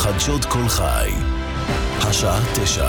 חדשות כל חי, השעה 9.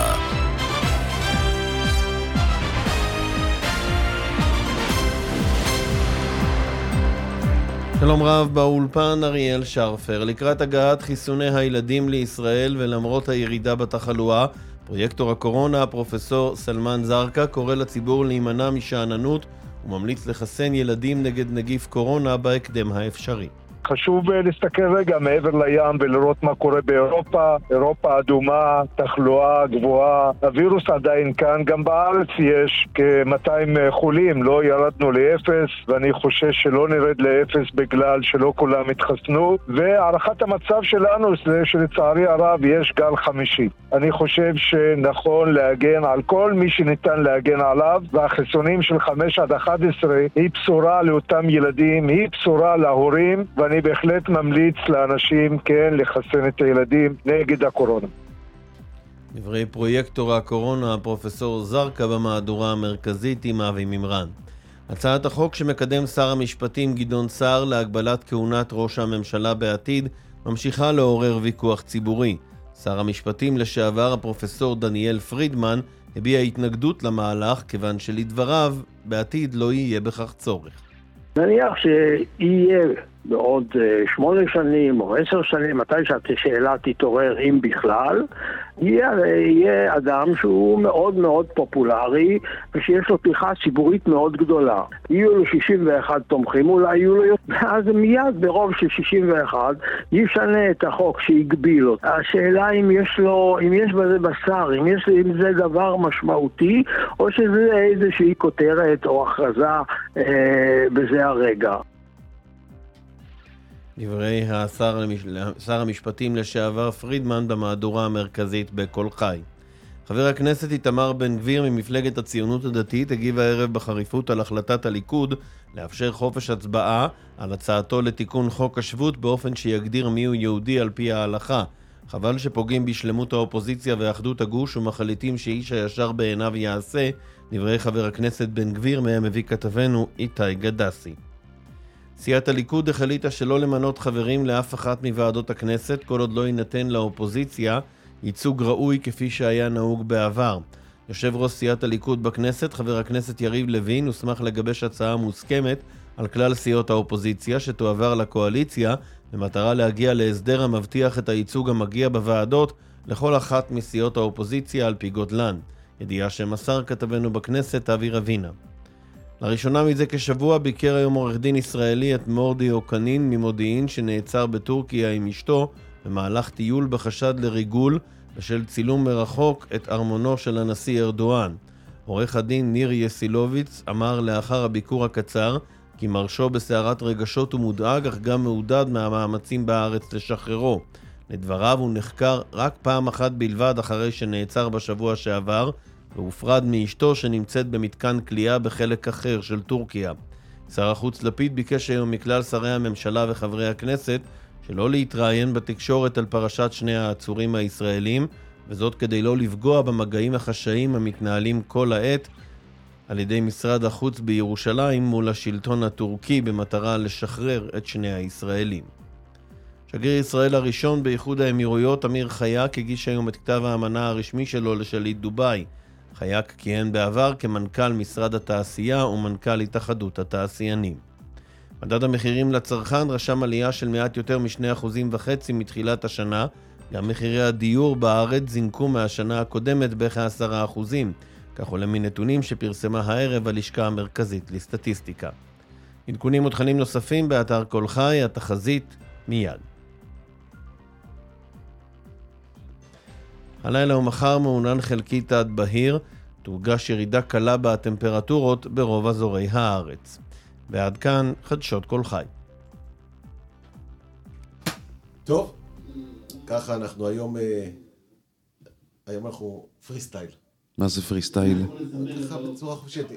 שלום רב, באולפן אריאל שרפר. לקראת הגעת חיסוני הילדים לישראל ולמרות הירידה בתחלואה, פרויקטור הקורונה, הפרופסור סלמן זרקה, קורא לציבור להימנע משאננות וממליץ לחסן ילדים נגד נגיף קורונה בהקדם האפשרי. חשוב להסתכל רגע מעבר לים ולראות מה קורה באירופה. אירופה אדומה, תחלואה גבוהה, הווירוס עדיין כאן, גם בארץ יש כ-200 חולים, לא ירדנו לאפס, ואני חושש שלא נרד לאפס בגלל שלא כולם התחסנו, והערכת המצב שלנו זה שלצערי הרב יש גל חמישי. אני חושב שנכון להגן על כל מי שניתן להגן עליו, והחיסונים של 5 עד 11 היא בשורה לאותם ילדים, היא בשורה להורים, ואני בהחלט ממליץ לאנשים כן לחסן את הילדים נגד הקורונה. דברי פרויקטור הקורונה, הפרופסור זרקה, במהדורה המרכזית עם אבי ממרן. הצעת החוק שמקדם שר המשפטים גדעון סער להגבלת כהונת ראש הממשלה בעתיד ממשיכה לעורר ויכוח ציבורי. שר המשפטים לשעבר, הפרופסור דניאל פרידמן, הביע התנגדות למהלך כיוון שלדבריו בעתיד לא יהיה בכך צורך. נניח שיהיה בעוד 8 שנים או 10 שנים, מתי שהשאלה תתעורר אם בכלל, יהיה אדם שהוא מאוד מאוד פופולרי ושיש לו תמיכה ציבורית מאוד גדולה. יהיו לו 61 תומכים, אולי יהיו לו, אז מיד ברוב של 61 ישנה את החוק שיגביל אותו. השאלה אם יש בזה בשר, אם זה דבר משמעותי או שזה איזושהי כותרת או הכרזה בזה הרגע. דברי שר המשפטים לשעבר פרידמן במהדורה המרכזית בכל חי. חבר הכנסת איתמר בן גביר ממפלגת הציונות הדתית הגיב הערב בחריפות על החלטת הליכוד לאפשר חופש הצבעה על הצעתו לתיקון חוק השבות באופן שיגדיר מיהו יהודי על פי ההלכה. חבל שפוגעים בשלמות האופוזיציה ואחדות הגוש ומחליטים שאיש הישר בעיניו יעשה, דברי חבר הכנסת בן גביר, מהם מביא כתבנו איתי גדסי. סיעת הליכוד החליטה שלא למנות חברים לאף אחת מוועדות הכנסת כל עוד לא יינתן לאופוזיציה ייצוג ראוי כפי שהיה נהוג בעבר. יושב ראש סיעת הליכוד בכנסת, חבר הכנסת יריב לוין, הוסמך לגבש הצעה מוסכמת על כלל סיעות האופוזיציה שתועבר לקואליציה במטרה להגיע להסדר המבטיח את הייצוג המגיע בוועדות לכל אחת מסיעות האופוזיציה על פי גודלן. ידיעה שמסר כתבנו בכנסת אבי רבינה. לראשונה מזה כשבוע ביקר היום עורך דין ישראלי את מורדי אוקנין ממודיעין שנעצר בטורקיה עם אשתו במהלך טיול בחשד לריגול בשל צילום מרחוק את ארמונו של הנשיא ארדואן. עורך הדין ניר יסילוביץ אמר לאחר הביקור הקצר כי מרשו בסערת רגשות ומודאג אך גם מעודד מהמאמצים בארץ לשחררו. לדבריו הוא נחקר רק פעם אחת בלבד אחרי שנעצר בשבוע שעבר והופרד מאשתו שנמצאת במתקן כליאה בחלק אחר של טורקיה. שר החוץ לפיד ביקש היום מכלל שרי הממשלה וחברי הכנסת שלא להתראיין בתקשורת על פרשת שני העצורים הישראלים, וזאת כדי לא לפגוע במגעים החשאיים המתנהלים כל העת על ידי משרד החוץ בירושלים מול השלטון הטורקי במטרה לשחרר את שני הישראלים. שגריר ישראל הראשון באיחוד האמירויות אמיר חייק הגיש היום את כתב האמנה הרשמי שלו לשליט דובאי. חייק כיהן בעבר כמנכ"ל משרד התעשייה ומנכ"ל התאחדות התעשיינים. מדד המחירים לצרכן רשם עלייה של מעט יותר מ2.5% מתחילת השנה. גם מחירי הדיור בארץ זינקו מהשנה הקודמת בכ10%. כך עולה מנתונים שפרסמה הערב הלשכה המרכזית לסטטיסטיקה. עדכונים ותכנים נוספים באתר כל חי, התחזית מיד. הלילה ומחר מעונן חלקית עד בהיר, תורגש ירידה קלה בטמפרטורות ברוב אזורי הארץ. ועד כאן חדשות כל חי. טוב, ככה אנחנו היום אנחנו פרי סטייל. מה זה פרי סטייל? ככה בצורה חופשית.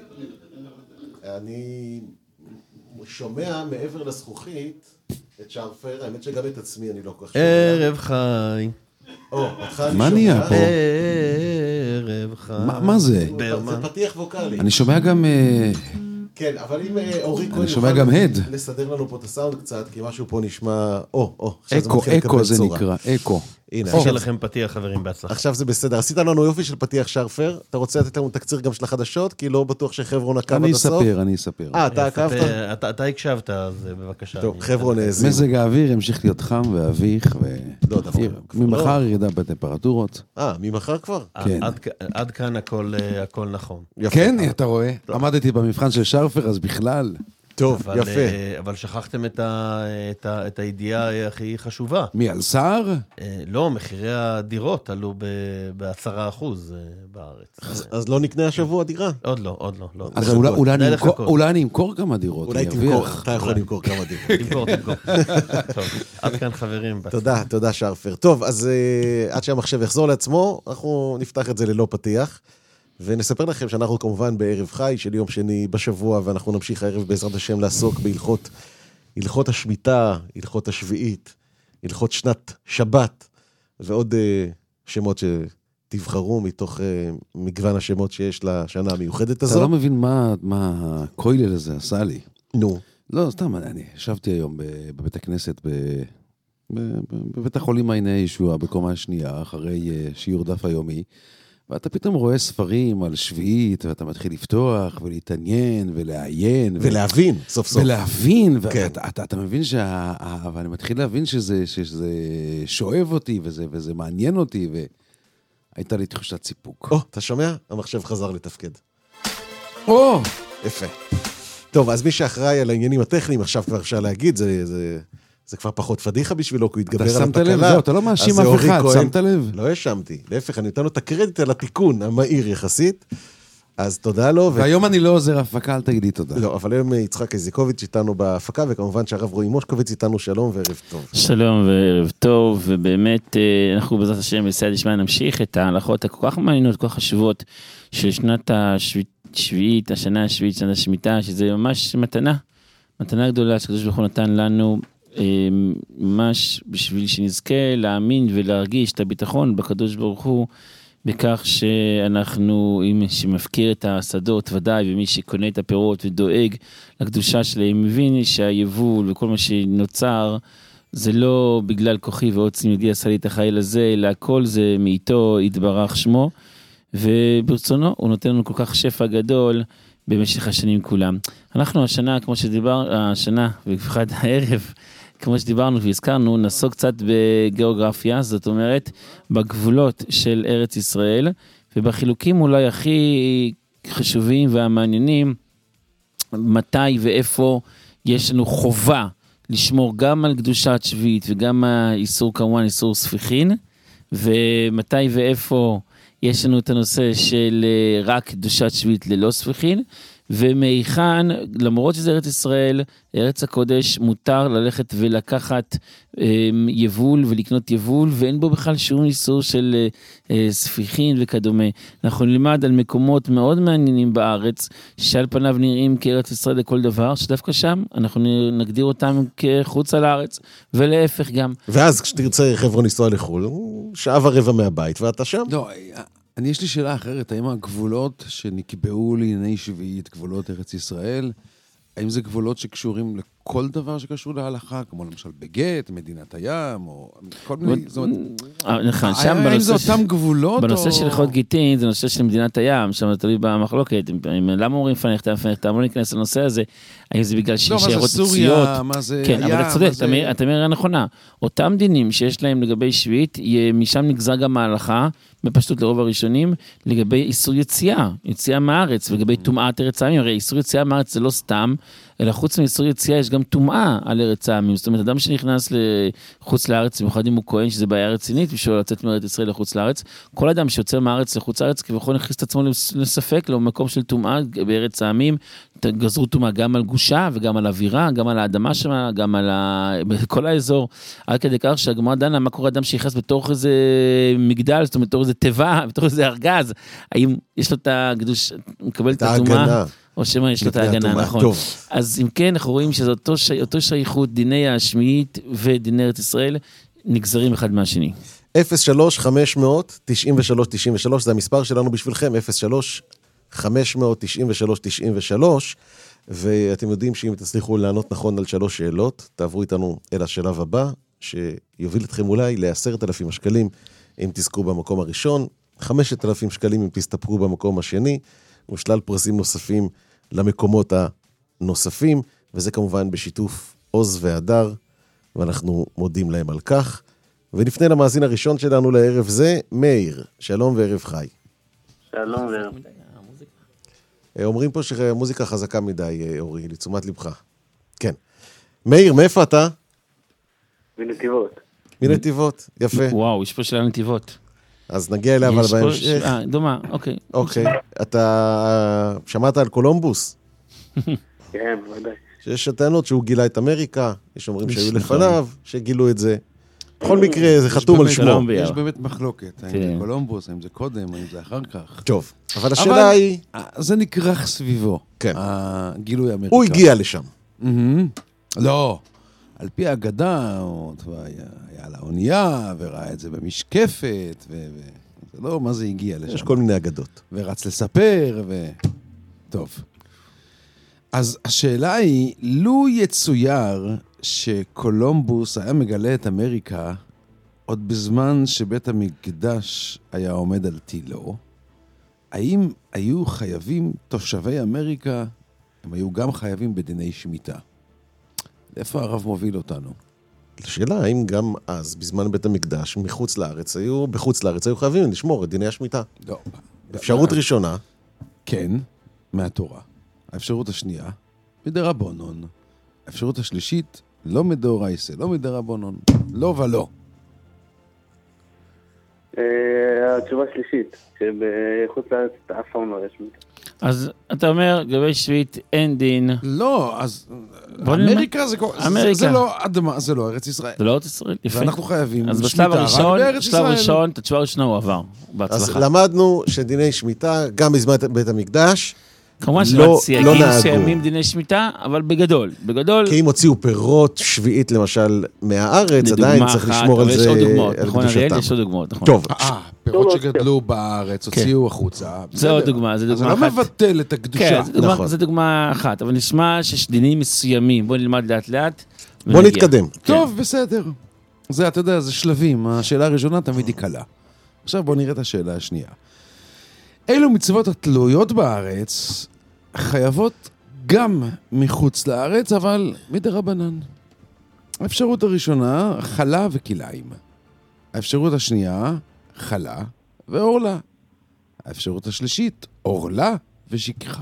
אני שומע מעבר לזכוכית את שרפר, האמת שגם את עצמי אני לא כל כך שומע. ערב חי. מה נהיה פה? ערב חי. מה זה? זה פתיח ווקלי. אני שומע גם... כן, אבל אם אורי כהן שומע גם הד. לסדר לנו פה את הסאונד קצת, כי משהו פה נשמע... אקו זה נקרא, אקו. הנה, עשיתי לכם פתיח, חברים, בהצלחה. עכשיו זה בסדר. עשית לנו יופי של פתיח שרפר. אתה רוצה לתת לנו תקציר גם של החדשות? כי לא בטוח שחברון עקב עד הסוף. אני אספר. אתה עקבת? אתה הקשבת, אז בבקשה. טוב, חברון האזין. מזג האוויר המשיך להיות חם ואביך, לא, דווקא. ממחר ירידה בטמפרטורות. ממחר כבר? כן. עד כאן הכל נכון. כן, אתה רואה? עמדתי במבחן של שרפר, אז בכלל. טוב, יפה. אבל שכחתם את הידיעה הכי חשובה. מי, על שר? לא, מחירי הדירות עלו ב10% בארץ. אז לא נקנה השבוע דירה? עוד לא. אז אולי אני אמכור כמה דירות. אולי תמכור, אתה יכול למכור כמה דירות. תמכור. טוב, עד כאן חברים. תודה שרפר. טוב, אז עד שהמחשב יחזור לעצמו, אנחנו נפתח את זה ללא פתיח. ונספר לכם שאנחנו כמובן בערב חי של יום שני בשבוע, ואנחנו נמשיך הערב בעזרת השם לעסוק בהלכות השמיטה, הלכות השביעית, הלכות שנת שבת, ועוד שמות שתבחרו מתוך מגוון השמות שיש לשנה המיוחדת הזאת. אתה לא מבין מה הכולל הזה עשה לי. נו. לא, סתם, אני ישבתי היום בבית הכנסת, בבית החולים מעייני הישועה, בקומה השנייה, אחרי שיעור דף היומי, ואתה פתאום רואה ספרים על שביעית, ואתה מתחיל לפתוח ולהתעניין ולעיין. ולהבין, סוף סוף. ולהבין, ואתה מבין ואני מתחיל להבין שזה שואב אותי, וזה מעניין אותי, והייתה לי תחושת סיפוק. אתה שומע? המחשב חזר לתפקד. יפה. טוב, אז מי שאחראי על העניינים הטכניים, עכשיו כבר אפשר להגיד, זה כבר פחות פדיחה בשבילו, כי הוא יתגבר על התקלה. לב, אתה לא מאשים אף אחד, שמת לב? לא האשמתי, להפך, אני נותן לו את הקרדיט על התיקון המהיר יחסית, אז תודה לו. והיום אני לא עוזר הפקה, אל תגידי תודה. לא, אבל היום יצחק איזיקוביץ' איתנו בהפקה, וכמובן שהרב רועי מושקוביץ איתנו, שלום וערב טוב. שלום וערב טוב, ובאמת אנחנו בעזרת השם בסייעתא דשמיא נמשיך את ההלכות הכל כך מעניינות, כל כך חשובות של שנת השביעית, השנה השביעית, שנת השמיטה, שזה ממש מתנה גדולה שהקדוש ברוך הוא נתן לנו, ממש בשביל שנזכה להאמין ולהרגיש את הביטחון בקדוש ברוך הוא, בכך שאנחנו, מי שמפקיר את השדות ודאי, ומי שקונה את הפירות ודואג לקדושה שלהם, מבין שהיבול וכל מה שנוצר, זה לא בגלל כוחי ועוצם ידי עשה לי את החיל הזה, אלא הכל זה מאיתו יתברך שמו, וברצונו הוא נותן לנו כל כך שפע גדול במשך השנים כולם. אנחנו השנה, כמו השנה, ובפחד הערב, כמו שדיברנו והזכרנו, נסוג קצת בגיאוגרפיה, זאת אומרת, בגבולות של ארץ ישראל, ובחילוקים אולי הכי חשובים והמעניינים, מתי ואיפה יש לנו חובה לשמור גם על קדושת שביעית, וגם האיסור כמובן, איסור ספיחין, ומתי ואיפה יש לנו את הנושא של רק קדושת שביעית ללא ספיחין, ומאיכן, למרות שזה ארץ ישראל, ארץ הקודש, מותר ללכת ולקחת יבול ולקנות יבול, ואין בו בכלל שום איסור של ספיחין וכדומה. אנחנו נלמד על מקומות מאוד מעניינים בארץ, שעל פניו נראים כארץ ישראל לכל דבר, שדווקא שם אנחנו נגדיר אותם כחוץ על הארץ, ולהפך גם. ואז כשתרצה חברון לנסוע לחו"ל, שעה ורבע מהבית, ואתה שם. לא, יש לי שאלה אחרת, האם הגבולות שנקבעו לענייני שביעית, גבולות ארץ ישראל, האם זה גבולות שקשורים לכל דבר שקשור להלכה, כמו למשל בגט, מדינת הים, או כל מיני, זאת אומרת, האם זה אותם גבולות? בנושא של הלכות גיטין, זה נושא של מדינת הים, שם זה תלוי במחלוקת, למה אומרים פניך, לא ניכנס לנושא הזה, האם זה בגלל שיש הערות פציעות? כן, אבל אתה צודק, אתה אומר נכונה, אותם דינים שיש להם לגבי שביעית, משם נגזר גם ההלכה, בפשטות לרוב הראשונים, לגבי איסור יציאה מהארץ, ולגבי טומאת ארץ העמים, הרי איסור יציאה מהארץ זה לא סתם, אלא חוץ מאיסור יציאה יש גם טומאה על ארץ העמים, זאת אומרת, אדם שנכנס לחוץ לארץ, במיוחד אם הוא כהן, שזה בעיה רצינית, בשביל לצאת מארץ ישראל לחוץ לארץ, כל אדם שיוצא מהארץ לחוץ לארץ, כביכול נכניס את עצמו לספק, למקום של טומאה בארץ העמים, גזרו טומאה גם על גושה, וגם על אווירה, גם על האדמה שמה, גם על כל האזור, עד כדי כך שהגמרא דנה, מה קורה אדם שיחס בתוך איזה מגדל, זאת אומרת, בתוך איזה טבע, בתוך איזה ארגז, האם יש לו את הקדוש, מקבל את הטומאה, או שמה יש לו את ההגנה, נכון. אז אם כן, אנחנו רואים שזה אותו שייכות, דיני השמיעית ודיני ארץ ישראל, נגזרים אחד מהשני. 03-500-93-93, זה המספר שלנו בשבילכם, 03-500-93-93, ואתם יודעים שאם תצליחו לענות נכון על 3 שאלות, תעברו איתנו אל השלב הבא, שיוביל אתכם אולי ל10,000 שקלים, אם תזכו במקום הראשון, 5,000 שקלים אם תסתפקו במקום השני, ושלל פרסים נוספים למקומות הנוספים, וזה כמובן בשיתוף עוז והדר, ואנחנו מודים להם על כך. ונפנה למאזין הראשון שלנו לערב זה, מאיר. שלום וערב חי. שלום וערב. אומרים פה שהמוזיקה חזקה מדי, אורי, לתשומת לבך. כן. מאיר, מאיפה אתה? מנתיבות. מנתיבות, יפה. וואו, יש פה שאלה נתיבות. אז נגיע אליה אבל בהמשך. דומה, אוקיי. אוקיי. אתה שמעת על קולומבוס? כן, בוודאי. שיש הטענות שהוא גילה את אמריקה, יש אומרים שהיו לפניו, שגילו את זה. בכל מקרה, זה חתום על שמו. יש באמת מחלוקת, האם זה קולומבוס, האם זה קודם, האם זה אחר כך. טוב, אבל השאלה היא... זה נקרח סביבו, כן. הגילוי אמריקה. הוא הגיע לשם. לא, על פי האגדה, הוא היה על האונייה, וראה את זה במשקפת, זה לא מה זה הגיע לשם. יש כל מיני אגדות. ורץ לספר, טוב. אז השאלה היא, לו יצויר שקולומבוס היה מגלה את אמריקה עוד בזמן שבית המקדש היה עומד על תילו, האם היו חייבים תושבי אמריקה, הם היו גם חייבים בדיני שמיטה? איפה הרב מוביל אותנו? השאלה, האם גם אז, בזמן בית המקדש, בחוץ לארץ היו חייבים לשמור את דיני השמיטה? לא. אפשרות ראשונה. כן, מהתורה. האפשרות השנייה, מדרבנון. האפשרות השלישית, לא מדאורייסה, לא מדרבנון, לא ולא. התשובה השלישית, שבחוץ לארץ אף פעם לא רשמית. אז אתה אומר, גבי שביעית אין דין. לא, אז אמריקה זה לא אדמה, זה לא ארץ ישראל. זה לא ארץ ישראל, יפה. ואנחנו חייבים אז בשלב הראשון, את התשובה הראשונה הוא עבר, בהצלחה. אז למדנו שדיני שמיטה, גם בזמן בית המקדש, כמובן שסייגים מסוימים דיני שמיטה, אבל בגדול. כי אם הוציאו פירות שביעית למשל מהארץ, עדיין צריך לשמור על זה, על קדושתם. יש עוד דוגמאות, נכון. טוב. פירות שגדלו בארץ, הוציאו החוצה. זה עוד דוגמה, זה דוגמה אחת. אז לא מבטל את הקדושה. כן, זה דוגמה אחת, אבל נשמע שיש דינים מסוימים. בוא נלמד לאט לאט. בוא נתקדם. טוב, בסדר. זה, אתה יודע, זה שלבים. השאלה הראשונה תמיד היא קלה. עכשיו בוא נראה את השאלה השנייה. אילו מצוות התלויות בארץ חייבות גם מחוץ לארץ, אבל מדרבנן. האפשרות הראשונה, חלה וכליים. האפשרות השנייה, חלה ואורלה. האפשרות השלישית, אורלה ושכחה.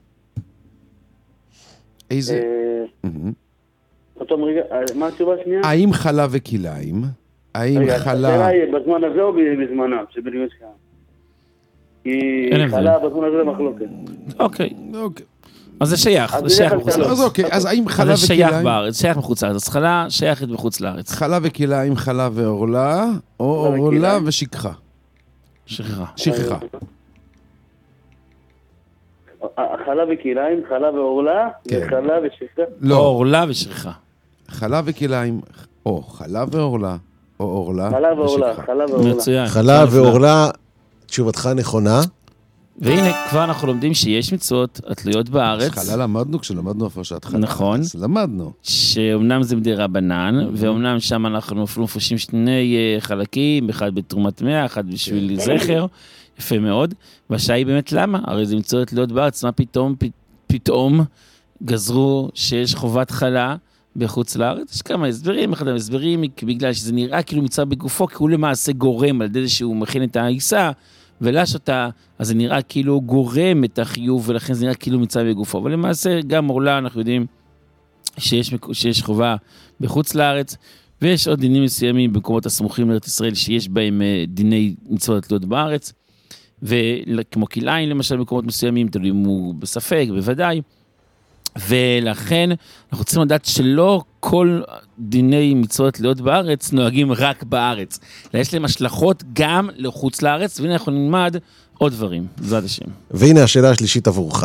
איזה? אותו רגע, מה התשובה השנייה? האם חלה וכליים? האם חלה... השאלה היא בזמן הזה או בזמנה, שבדיוק כאן? כי חלה בזמן הזה למחלוקת. אוקיי. אז זה שייך, זה שייך מחוץ לארץ. אז אוקיי, אז האם חלה וכליים... זה שייך בארץ, שייך מחוץ לארץ. אז חלה שייכת בחוץ לארץ. חלה וכליים, חלה ואורלה, או אורלה ושכחה. שכחה. שכחה. חלה וכליים, חלה ואורלה, וחלה ושכחה? לא. אורלה ושכחה. חלה וכליים, או חלה ואורלה, או אורלה ושכחה. חלה ואורלה, חלה ואורלה. מצוין. חלה ואורלה, תשובתך נכונה. והנה, כבר אנחנו לומדים שיש מצוות התלויות בארץ. חלה למדנו כשלמדנו הפרשת חלה. נכון. למדנו. שאומנם זה מדרבנן, ואומנם שם אנחנו אפילו מפרשים שני חלקים, אחד בתרומת 100, אחד בשביל זכר, יפה מאוד. והשאלה היא באמת למה? הרי זה מצוות התלויות בארץ, מה פתאום גזרו שיש חובת חלה בחוץ לארץ? יש כמה הסברים, אחד ההסברים בגלל שזה נראה כאילו מצווה בגופו, כי הוא למעשה גורם על ידי שהוא מכין את העיסה, ולש אותה, אז זה נראה כאילו גורם את החיוב, ולכן זה נראה כאילו מצווה בגופו. אבל למעשה גם אורלה אנחנו יודעים שיש חובה בחוץ לארץ, ויש עוד דינים מסוימים במקומות הסמוכים לארץ ישראל, שיש בהם דיני מצוות התלויות בארץ, וכמו כליים למשל במקומות מסוימים, תלוי אם הוא בספק, בוודאי, ולכן אנחנו צריכים לדעת שלא כל דיני מצוות התלויות בארץ נוהגים רק בארץ, אלא יש להם השלכות גם לחוץ לארץ, והנה אנחנו נלמד עוד דברים, בעזרת השם. והנה השאלה השלישית עבורך.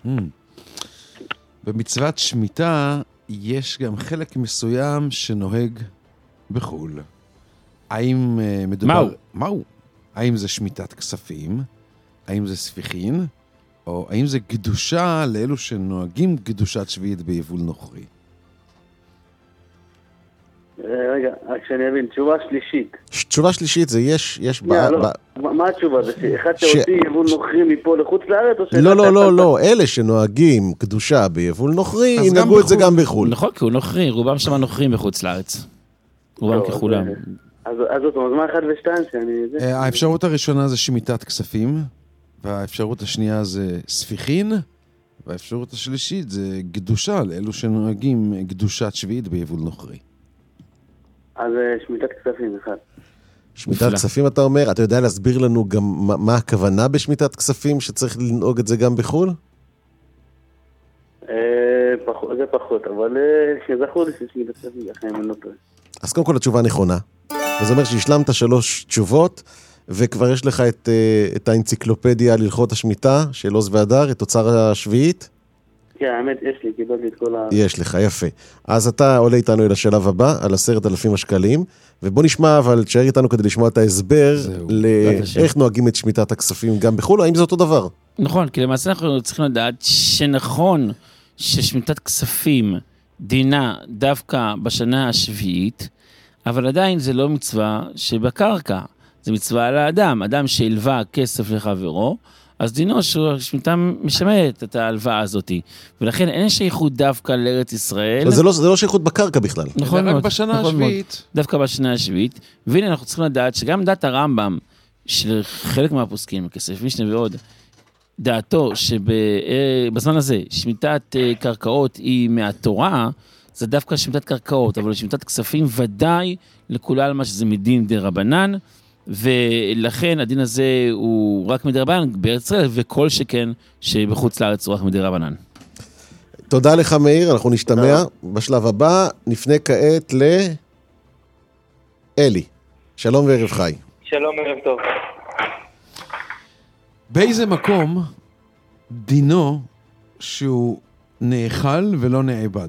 במצוות שמיטה יש גם חלק מסוים שנוהג בחול. האם מדובר... מהו? האם זה שמיטת כספים? האם זה ספיחין? או האם זה קדושה לאלו שנוהגים קדושת שביעית ביבול נוכרי? רגע, רק שאני אבין, תשובה שלישית. תשובה שלישית זה יש... מה התשובה? זה אחד שהוציא יבול נוכרי מפה לחוץ לארץ? לא, אלה שנוהגים קדושה ביבול נוכרי, ינהגו את זה גם בחו"ל. נכון, כי הוא נוכרי, רובם שם נוכרים בחוץ לארץ. רובם ככולם. אז מה 1 ו2? האפשרות הראשונה זה שמיטת כספים, והאפשרות השנייה זה ספיחין, והאפשרות השלישית זה קדושה, לאלו שנוהגים קדושת שביעית ביבול נוכרי. אז שמיטת כספים, אחד. שמיטת כספים אתה אומר, אתה יודע להסביר לנו גם מה הכוונה בשמיטת כספים, שצריך לנהוג את זה גם בחו"ל? זה פחות, אבל שזכור לי ששמיטת כספים, לכן אני לא טועה. אז קודם כל התשובה נכונה, וזה אומר שהשלמת 3 תשובות, וכבר יש לך את האנציקלופדיה להלכות השמיטה של עוז והדר, את תוצר השביעית. כן, האמת, יש לי, קיבלתי את כל יש לך, יפה. אז אתה עולה איתנו אל השלב הבא, על 10,000 השקלים, ובוא נשמע, אבל תשאר איתנו כדי לשמוע את ההסבר לאיך נוהגים את שמיטת הכספים גם בחו"ל, האם זה אותו דבר? נכון, כי למעשה אנחנו צריכים לדעת שנכון ששמיטת כספים דינה דווקא בשנה השביעית, אבל עדיין זה לא מצווה שבקרקע, זה מצווה על האדם, אדם שהלווה כסף לחברו, אז דינו ששמיטה משמעת את ההלוואה הזאת, ולכן אין שייכות דווקא לארץ ישראל. זה לא שייכות בקרקע בכלל. נכון מאוד. רק בשנה השביעית. דווקא בשנה השביעית, והנה אנחנו צריכים לדעת שגם דת הרמב"ם, של חלק מהפוסקים, כסף משנה ועוד, דעתו שבזמן הזה שמיטת קרקעות היא מהתורה, זה דווקא שמיטת קרקעות, אבל שמיטת כספים ודאי לכולל מה שזה מדין דרבנן, ולכן הדין הזה הוא רק מדרבנן בארץ ישראל, וכל שכן שבחוץ לארץ הוא רק מדרבנן. תודה לך מאיר, אנחנו נשתמע. בשלב הבא נפנה כעת לאלי. שלום וערב חי. שלום, ערב טוב. באיזה מקום דינו שהוא נאכל ולא נאבד?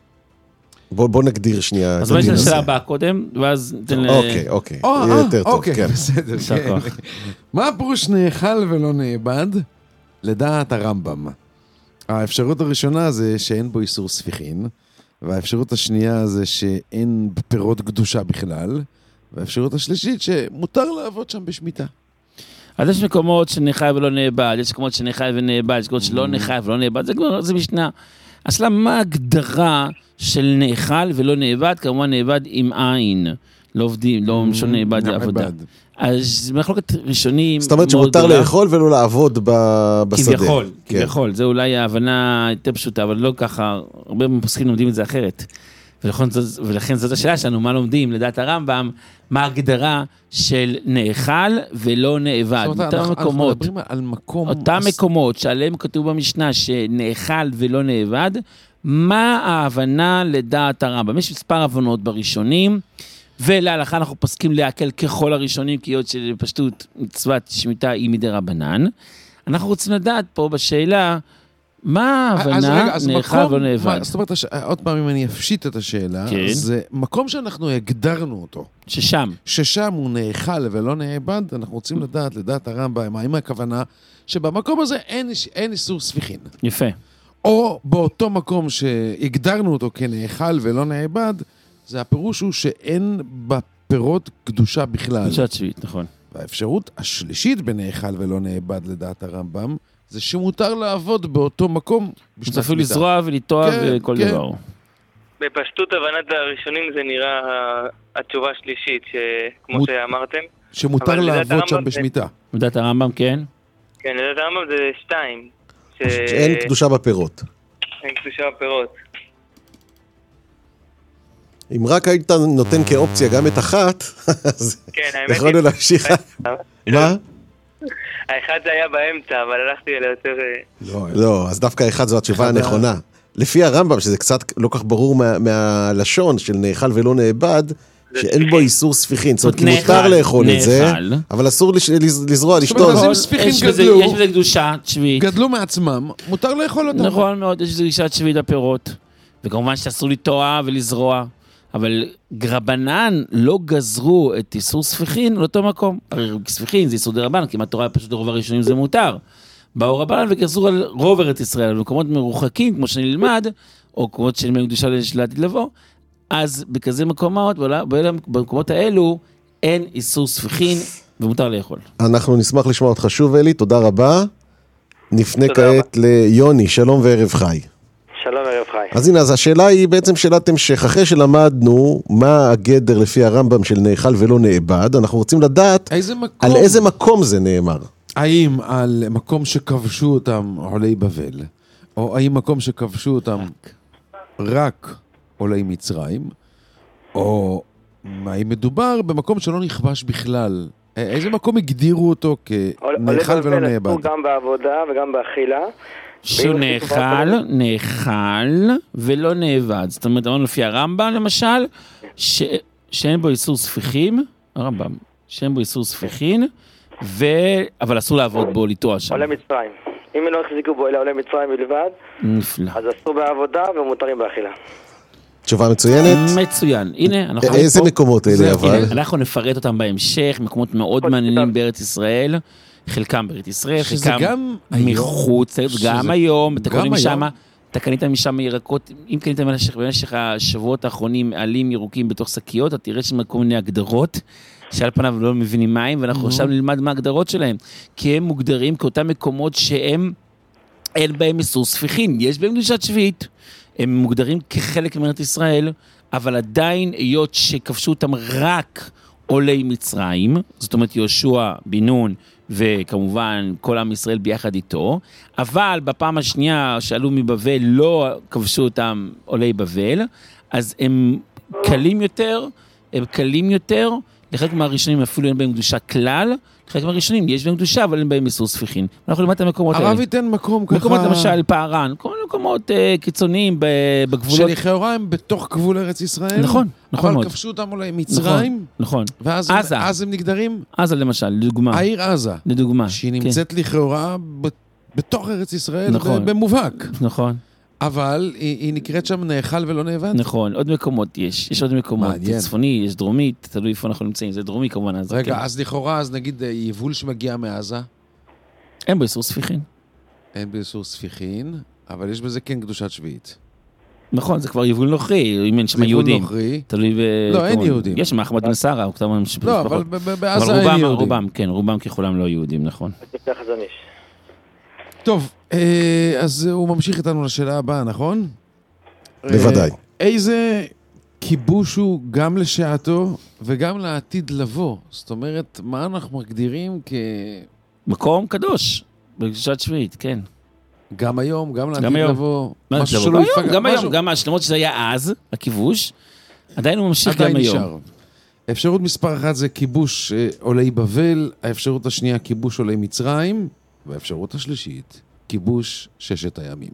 בוא נגדיר שנייה. אז מה יש לשאלה הבאה קודם, ואז ניתן אוקיי. יותר טוב, כן. בסדר, כן. מה הפירוש נאכל ולא נאבד? לדעת הרמב"ם. האפשרות הראשונה זה שאין בו איסור ספיחין, והאפשרות השנייה זה שאין פירות קדושה בכלל, והאפשרות השלישית שמותר לעבוד שם בשמיטה. אז יש מקומות שנאכל ולא נאבד, יש מקומות שנאכל ונאבד, יש מקומות שלא נאכל ולא נאבד, זה משנה. אז למה ההגדרה של נאכל ולא נאבד? כמובן נאבד עם עין, לא עובדים, לא משון נאבד לעבודה. אז מחלוקת ראשונים... זאת אומרת שמותר לאכול ולא לעבוד בשדה. כביכול, זה אולי ההבנה יותר פשוטה, אבל לא ככה, הרבה מפוסקים לומדים את זה אחרת. ולכן זאת השאלה שלנו, מה לומדים לדעת הרמב"ם, מה ההגדרה של נאכל ולא נאבד. אנחנו מדברים על אותם מקומות שעליהם כתוב במשנה שנאכל ולא נאבד, מה ההבנה לדעת הרמב"ם? יש מספר הבנות בראשונים, ולהלכה אנחנו פסקים להקל ככל הראשונים, כי עוד שפשטות מצוות שמיטה היא מדי רבנן. אנחנו רוצים לדעת פה בשאלה, מה ההבנה נאכל ולא נאבד? זאת אומרת, עוד פעם אם אני אפשיט את השאלה, זה מקום שאנחנו הגדרנו אותו. ששם הוא נאכל ולא נאבד, אנחנו רוצים לדעת, לדעת הרמב"ם, האם הכוונה שבמקום הזה אין איסור ספיחין. יפה. או באותו מקום שהגדרנו אותו כנאכל ולא נאבד, זה הפירוש הוא שאין בפירות קדושה בכלל. קדושת שביעית, נכון. והאפשרות השלישית בנאכל ולא נאבד לדעת הרמב"ם, זה שמותר לעבוד באותו מקום. אפילו לזרוע ולטוע וכל דבר. בפשטות הבנת הראשונים זה נראה התשובה השלישית, כמו שאמרתם. שמותר לעבוד שם בשמיטה. לדעת הרמב"ם, כן? כן, לדעת הרמב"ם זה 2. שאין קדושה בפירות. אין קדושה בפירות. אם רק היית נותן כאופציה גם את אחת, אז יכולנו להמשיך. מה? האחד זה היה באמצע, אבל הלכתי אלה יותר... לא, אז דווקא האחד זו התשובה הנכונה. לפי הרמב"ם, שזה קצת לא כך ברור מהלשון של נאכל ולא נאבד, שאין בו איסור ספיחין, זאת אומרת, כי מותר לאכול את זה, אבל אסור לזרוע, לשתות. אז אם ספיחין גדלו, יש בזה קדושה שביעית. גדלו מעצמם, מותר לאכול אותם. נכון מאוד, יש בזה קדושת שביעית בפירות, וכמובן שאסור לטוע ולזרוע, אבל רבנן לא גזרו את איסור ספיחין לאותו מקום. הרי ספיחין זה איסור דרבנן, כי התורה פשוט רוב הראשונים זה מותר. באו רבנן וגזרו על רוב ארץ ישראל, על מקומות מרוחקים, כמו שנלמד, או מקומות של קדושה לעתיד לבוא, אז בכזה מקומות, במקומות האלו, אין איסור ספיחין, ומותר לאכול. אנחנו נשמח לשמוע אותך שוב, אלי, תודה רבה. נפנה כעת ליוני, שלום וערב חי. שלום וערב חי. אז הנה, אז השאלה היא בעצם שאלת המשך. אחרי שלמדנו מה הגדר לפי הרמב"ם של נאכל ולא נאבד, אנחנו רוצים לדעת על איזה מקום זה נאמר. האם על מקום שכבשו אותם עולי בבל, או האם מקום שכבשו אותם רק עולי מצרים, או האם מדובר במקום שלא נכבש בכלל? איזה מקום הגדירו אותו כנאכל ולא נאבד? עולי בבל גם בעבודה וגם באכילה. שהוא נאכל ולא נאבד. זאת אומרת, אמרנו לפי הרמב"ם למשל, שאין בו איסור ספיחים, הרמב"ם, שאין בו איסור ספיחין, אבל אסור לעבוד בו, לטוע שם. עולי מצרים. אם לא החזיקו בו אלא עולי מצרים בלבד, נפלא. אז אסור בעבודה ומותרים באכילה. תשובה מצוינת. מצוין. הנה, איזה מקומות אלה אבל? אנחנו נפרט אותם בהמשך, מקומות מאוד מעניינים בארץ ישראל, חלקם בארץ ישראל, חלקם מחוץ, גם היום, אתה קנית משם ירקות, אם קנית במשך השבועות האחרונים עלים ירוקים בתוך שקיות, אתה תראה שם כל מיני הגדרות, שעל פניו לא מבינים מים, ואנחנו עכשיו נלמד מה ההגדרות שלהם, כי הם מוגדרים כאותם מקומות שהם, אין בהם איסור ספיחין, יש בהם קדושת שביעית, הם מוגדרים כחלק מארץ ישראל, אבל עדיין היות שכבשו אותם רק עולי מצרים, זאת אומרת יהושע בן נון, וכמובן כל עם ישראל ביחד איתו, אבל בפעם השנייה שעלו מבבל לא כבשו אותם עולי בבל, אז הם קלים יותר, לחלק מהראשונים אפילו אין בהם קדושה כלל, לחלק מהראשונים יש בהם קדושה, אבל אין בהם איסור ספיחין. אנחנו נלמד את המקומות האלה. הרב ייתן מקום ככה... מקומות למשל פערן, כל מיני מקומות קיצוניים בגבולות... שלכאורה הם בתוך גבול ארץ ישראל. נכון מאוד. אבל כבשו אותם אולי מצרים. נכון. ואז הם נגדרים? עזה למשל, לדוגמה. העיר עזה. לדוגמה. שהיא נמצאת לכאורה בתוך ארץ ישראל במובהק. נכון. אבל היא נקראת שם נאכל ולא נאבד. נכון, עוד מקומות יש עוד מקומות. צפוני, יש דרומית, תלוי איפה אנחנו נמצאים, זה דרומי כמובן. רגע, אז לכאורה, אז נגיד יבול שמגיע מעזה? אין בו איסור ספיחין. אין בו איסור ספיחין, אבל יש בזה כן קדושת שביעית. נכון, זה כבר יבול נוכרי, אם אין שם יהודים. תלוי לא, אין יהודים. יש שם אחמד בן שרה, לא, אבל בעזה אין יהודים. רובם, כן, רובם ככולם לא יהודים, נכון. טוב, אז הוא ממשיך איתנו לשאלה הבאה, נכון? בוודאי. איזה כיבוש הוא גם לשעתו וגם לעתיד לבוא? זאת אומרת, מה אנחנו מגדירים מקום קדוש, בקדושת שביעית, כן. גם היום, גם לעתיד לבוא? גם היום, גם השלמות שזה היה אז, הכיבוש, עדיין הוא ממשיך גם היום. האפשרות מספר אחת זה כיבוש עולי בבל, האפשרות השנייה כיבוש עולי מצרים, והאפשרות השלישית, כיבוש ששת הימים.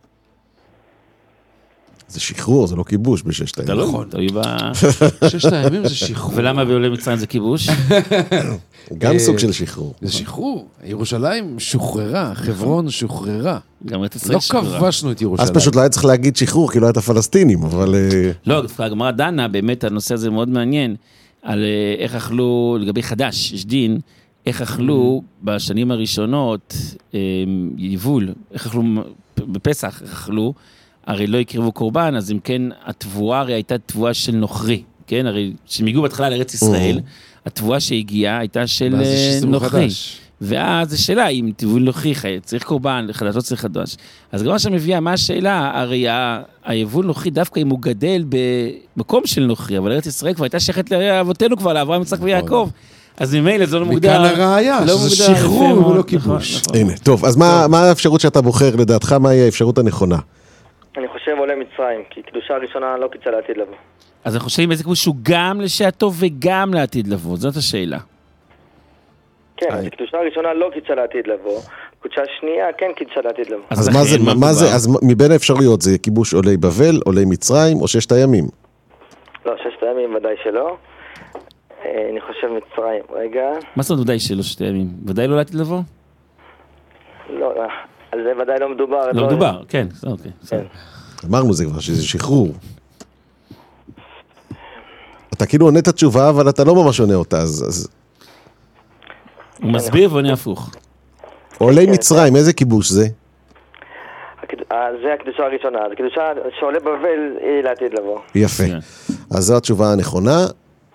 זה שחרור, זה לא כיבוש בששת הימים. נכון. ששת הימים זה שחרור. ולמה בעולי מצרים זה כיבוש? גם סוג של שחרור. זה שחרור. ירושלים שוחררה, חברון שוחררה. גם את ישראל שוחררה. לא כבשנו את ירושלים. אז פשוט לא היה צריך להגיד שחרור, כי לא הייתה פלסטינים, אבל... לא, הגמרא דנה, באמת הנושא הזה מאוד מעניין, על איך אכלו, לגבי חדש, יש דין, איך אכלו בשנים הראשונות יבול, איך אכלו בפסח, איך אכלו, הרי לא יקרבו קורבן, אז אם כן, התבואה הרי הייתה תבואה של נוכרי, כן? הרי כשהם הגיעו בהתחלה לארץ ישראל, התבואה שהגיעה הייתה של נוכרי. ואז השאלה, אם תבול נוכרי, צריך קורבן, חדש, לא צריך חדש. אז גם מה שמביאה, מה השאלה? הרי היבול נוכרי דווקא אם הוא גדל במקום של נוכרי, אבל ארץ ישראל כבר הייתה שייכת לאבותינו כבר, לאברהם, יצחק ויעקב. אז ממילא זה לא מוגדר. מכאן הראיה, שזה שחרור ולא כיבוש. הנה, טוב, אז מה האפשרות שאתה בוחר לדעתך? מהי האפשרות הנכונה? אני חושב עולי מצרים, כי קדושה הראשונה לא קיצה לעתיד לבוא. אז אנחנו חושבים איזה כיבוש שהוא גם לשעתו וגם לעתיד לבוא, זאת השאלה. כן, אז קדושה הראשונה לא קיצה לעתיד לבוא, קדושה השנייה כן קיצה לעתיד לבוא. אז מבין האפשרויות זה כיבוש עולי בבל, עולי מצרים או ששת הימים? לא, ששת הימים ודאי שלא. אני חושב מצרים, רגע. מה זאת ודאי שלא ששת הימים? ודאי לא לעתיד לבוא? לא, על זה ודאי לא מדובר. לא מדובר, כן, אוקיי. אמרנו זה כבר, שזה שחרור. אתה כאילו עונה את התשובה, אבל אתה לא ממש עונה אותה, אז... הוא מסביר ועונה הפוך. עולי מצרים, איזה כיבוש זה? זה הקדושה הראשונה, אז הקדושה שעולה בבל היא לעתיד לבוא. יפה. אז זו התשובה הנכונה.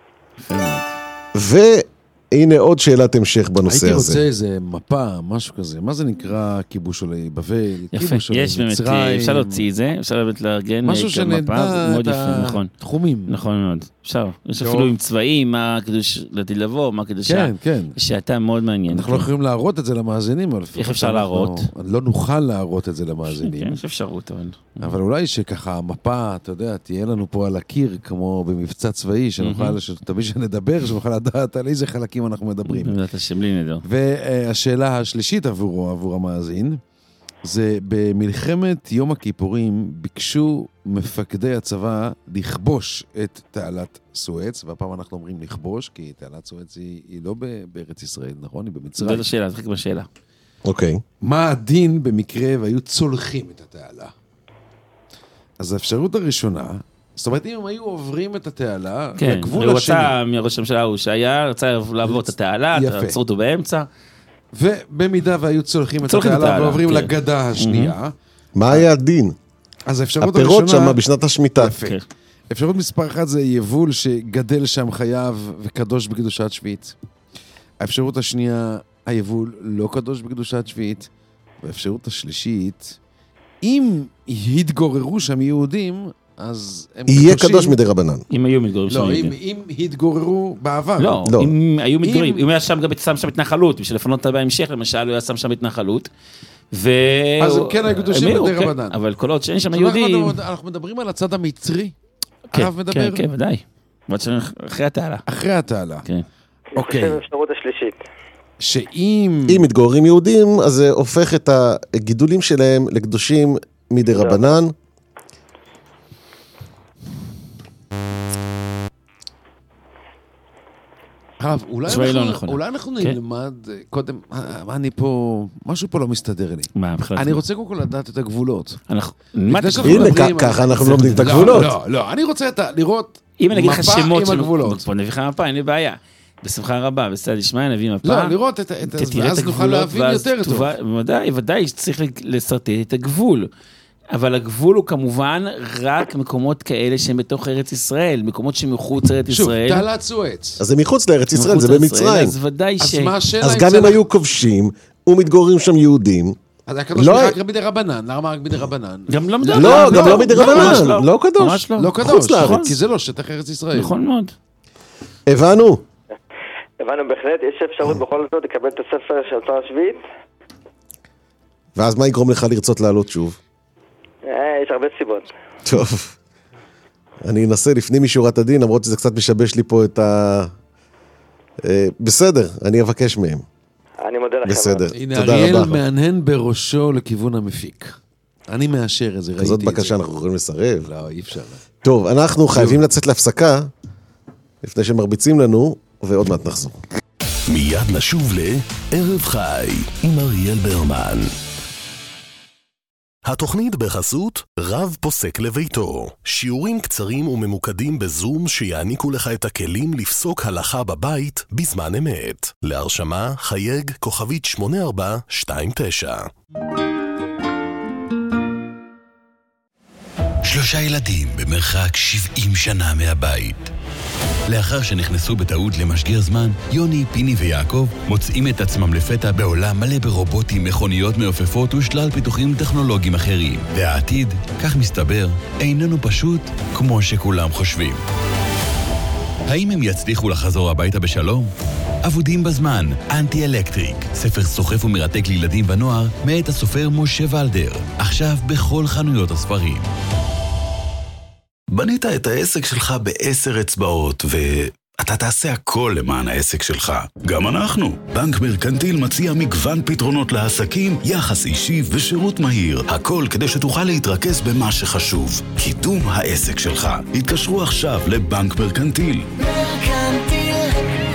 והנה עוד שאלת המשך בנושא הזה. הייתי רוצה איזה מפה, משהו כזה. מה זה נקרא כיבוש עולי בבל? יפה, יש באמת, אפשר להוציא את זה, אפשר באמת לארגן משהו שנדע את התחומים. נכון מאוד, אפשר. יש אפילו עם צבעים, מה הקדוש לעתיד לבוא, מה הקדושה. כן, כן. שעתה מאוד מעניין. אנחנו לא יכולים להראות את זה למאזינים. איך אפשר להראות? לא נוכל להראות את זה למאזינים. כן, יש אפשרות. אבל אולי שככה המפה, אתה יודע, תהיה לנו פה על הקיר, כמו במבצע צבאי, שנוכל, תמיד שנדבר, שנוכל לדעת על איזה חלקים אנחנו מדברים. בדעת השם בלי נדר. והשאלה השלישית עבור המאזין, זה במלחמת יום הכיפורים ביקשו מפקדי הצבא לכבוש את תעלת סואץ, והפעם אנחנו אומרים לכבוש, כי תעלת סואץ היא לא בארץ ישראל, נכון? היא במצרים. זאת השאלה, תחק בשאלה. אוקיי. מה הדין במקרה והיו צולחים את התעלה? אז האפשרות הראשונה, זאת אומרת, אם הם היו עוברים את התעלה, כן, לגבול השני. הוא רצה מראש הממשלה הוא שהיה, רצה לעבור את התעלה, עצרו אותו באמצע. ובמידה והיו צולחים את התעלה ועוברים לגדה השנייה. מה היה הדין? אז האפשרות הראשונה... הפירות שם בשנת השמיטה. אפשרות מספר 1 זה יבול שגדל שם חייו וקדוש בקדושת שביעית. האפשרות השנייה, היבול לא קדוש בקדושת שביעית. והאפשרות השלישית, אם התגוררו שם יהודים, אז הם יהיה קדוש מדי רבנן. אם היו מתגוררים שם יהודים. לא, אם התגוררו בעבר. לא, אם היו מתגוררים. אם היה שם גם שם התנחלות, בשביל לפנות אותה בהמשך, למשל, הוא היה שם התנחלות. אז הם כן היו קדושים מדי רבנן. אבל כל עוד שאין שם יהודים... אנחנו מדברים על הצד המצרי. כן, כן, ודאי. אחרי התעלה. אחרי התעלה. כן. אוקיי. האפשרות השלישית. שאם... אם מתגוררים יהודים, אז זה הופך את הגידולים שלהם לקדושים מדי רבנן. הרב, אולי אנחנו נלמד קודם, משהו פה לא מסתדר לי. מה, בכלל? אני רוצה קודם כל לדעת את הגבולות. הנה, ככה אנחנו לומדים את הגבולות. לא, אני רוצה לראות אם אני אגיד לך שמות עם הגבולות. פה נביא לך מפה, אין לי בעיה. בשמחה רבה, בסדר, נשמע, נביא מפה. לא, לראות ואז נוכל להבין יותר טוב. ודאי שצריך לסרטט את הגבול. אבל הגבול הוא כמובן רק מקומות כאלה שהם בתוך ארץ ישראל, מקומות שמחוץ לארץ ישראל. שוב, תעלת סואץ. אז זה מחוץ לארץ ישראל, זה במצרים. אז ודאי ש... אז גם אם היו כובשים ומתגוררים שם יהודים... אז הקדוש רק מדי רבנן, למה רק מדי רבנן? גם לא מדי רבנן, לא קדוש. לא קדוש, כי זה לא שטח ארץ ישראל. נכון מאוד. הבנו בהחלט, יש אפשרות בכל זאת לקבל את הספר של צר השביעית. ואז מה יגרום לך לרצות לעלות שוב? יש הרבה סיבות. טוב, אני אנסה לפנים משורת הדין, למרות שזה קצת משבש לי פה את בסדר, אני אבקש מהם. אני מודה לכם. בסדר, הנה, תודה רבה. אריאל מהנהן בראשו לכיוון המפיק. אני מאשר את זה, ראיתי את זה. זאת בקשה, אנחנו יכולים לסרב. לא, אי אפשר. טוב, אנחנו חייבים לצאת להפסקה, לפני שמרביצים לנו, ועוד מעט נחזור. מיד נשוב לערב חי עם אריאל ברמן. התוכנית בחסות רב פוסק לביתו. שיעורים קצרים וממוקדים בזום שיעניקו לך את הכלים לפסוק הלכה בבית בזמן אמת. להרשמה חייג כוכבית 8429. 3 ילדים במרחק 70 שנה מהבית. לאחר שנכנסו בטעות למשגר זמן, יוני, פיני ויעקב מוצאים את עצמם לפתע בעולם מלא ברובוטים, מכוניות מעופפות ושלל פיתוחים טכנולוגיים אחרים. והעתיד, כך מסתבר, איננו פשוט כמו שכולם חושבים. האם הם יצליחו לחזור הביתה בשלום? עבודים בזמן, אנטי אלקטריק, ספר סוחף ומרתק לילדים ונוער, מאת הסופר משה ולדר, עכשיו בכל חנויות הספרים. בנית את העסק שלך ב10 אצבעות, ואתה תעשה הכל למען העסק שלך. גם אנחנו. בנק מרקנטיל מציע מגוון פתרונות לעסקים, יחס אישי ושירות מהיר. הכל כדי שתוכל להתרכז במה שחשוב. קידום העסק שלך. התקשרו עכשיו לבנק מרקנטיל. מרקנטיל,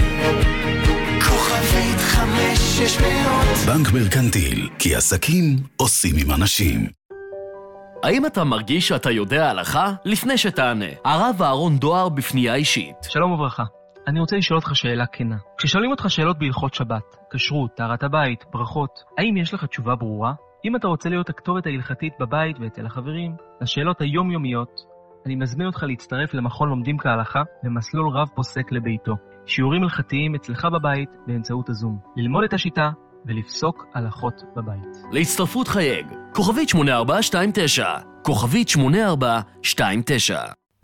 כוכבית 5600. בנק מרקנטיל, כי עסקים עושים עם אנשים. האם אתה מרגיש שאתה יודע הלכה? לפני שתענה, הרב אהרון דואר בפנייה אישית. שלום וברכה. אני רוצה לשאול אותך שאלה כנה. כששואלים אותך שאלות בהלכות שבת, כשרות, טהרת הבית, ברכות, האם יש לך תשובה ברורה? אם אתה רוצה להיות הכתובת ההלכתית בבית ואצל החברים, לשאלות היומיומיות, אני מזמין אותך להצטרף למכון לומדים כהלכה במסלול רב פוסק לביתו. שיעורים הלכתיים אצלך בבית באמצעות הזום. ללמוד את השיטה ולפסוק הלכות בבית. להצטרפות חייג, כוכבית 8429, כוכבית 8429.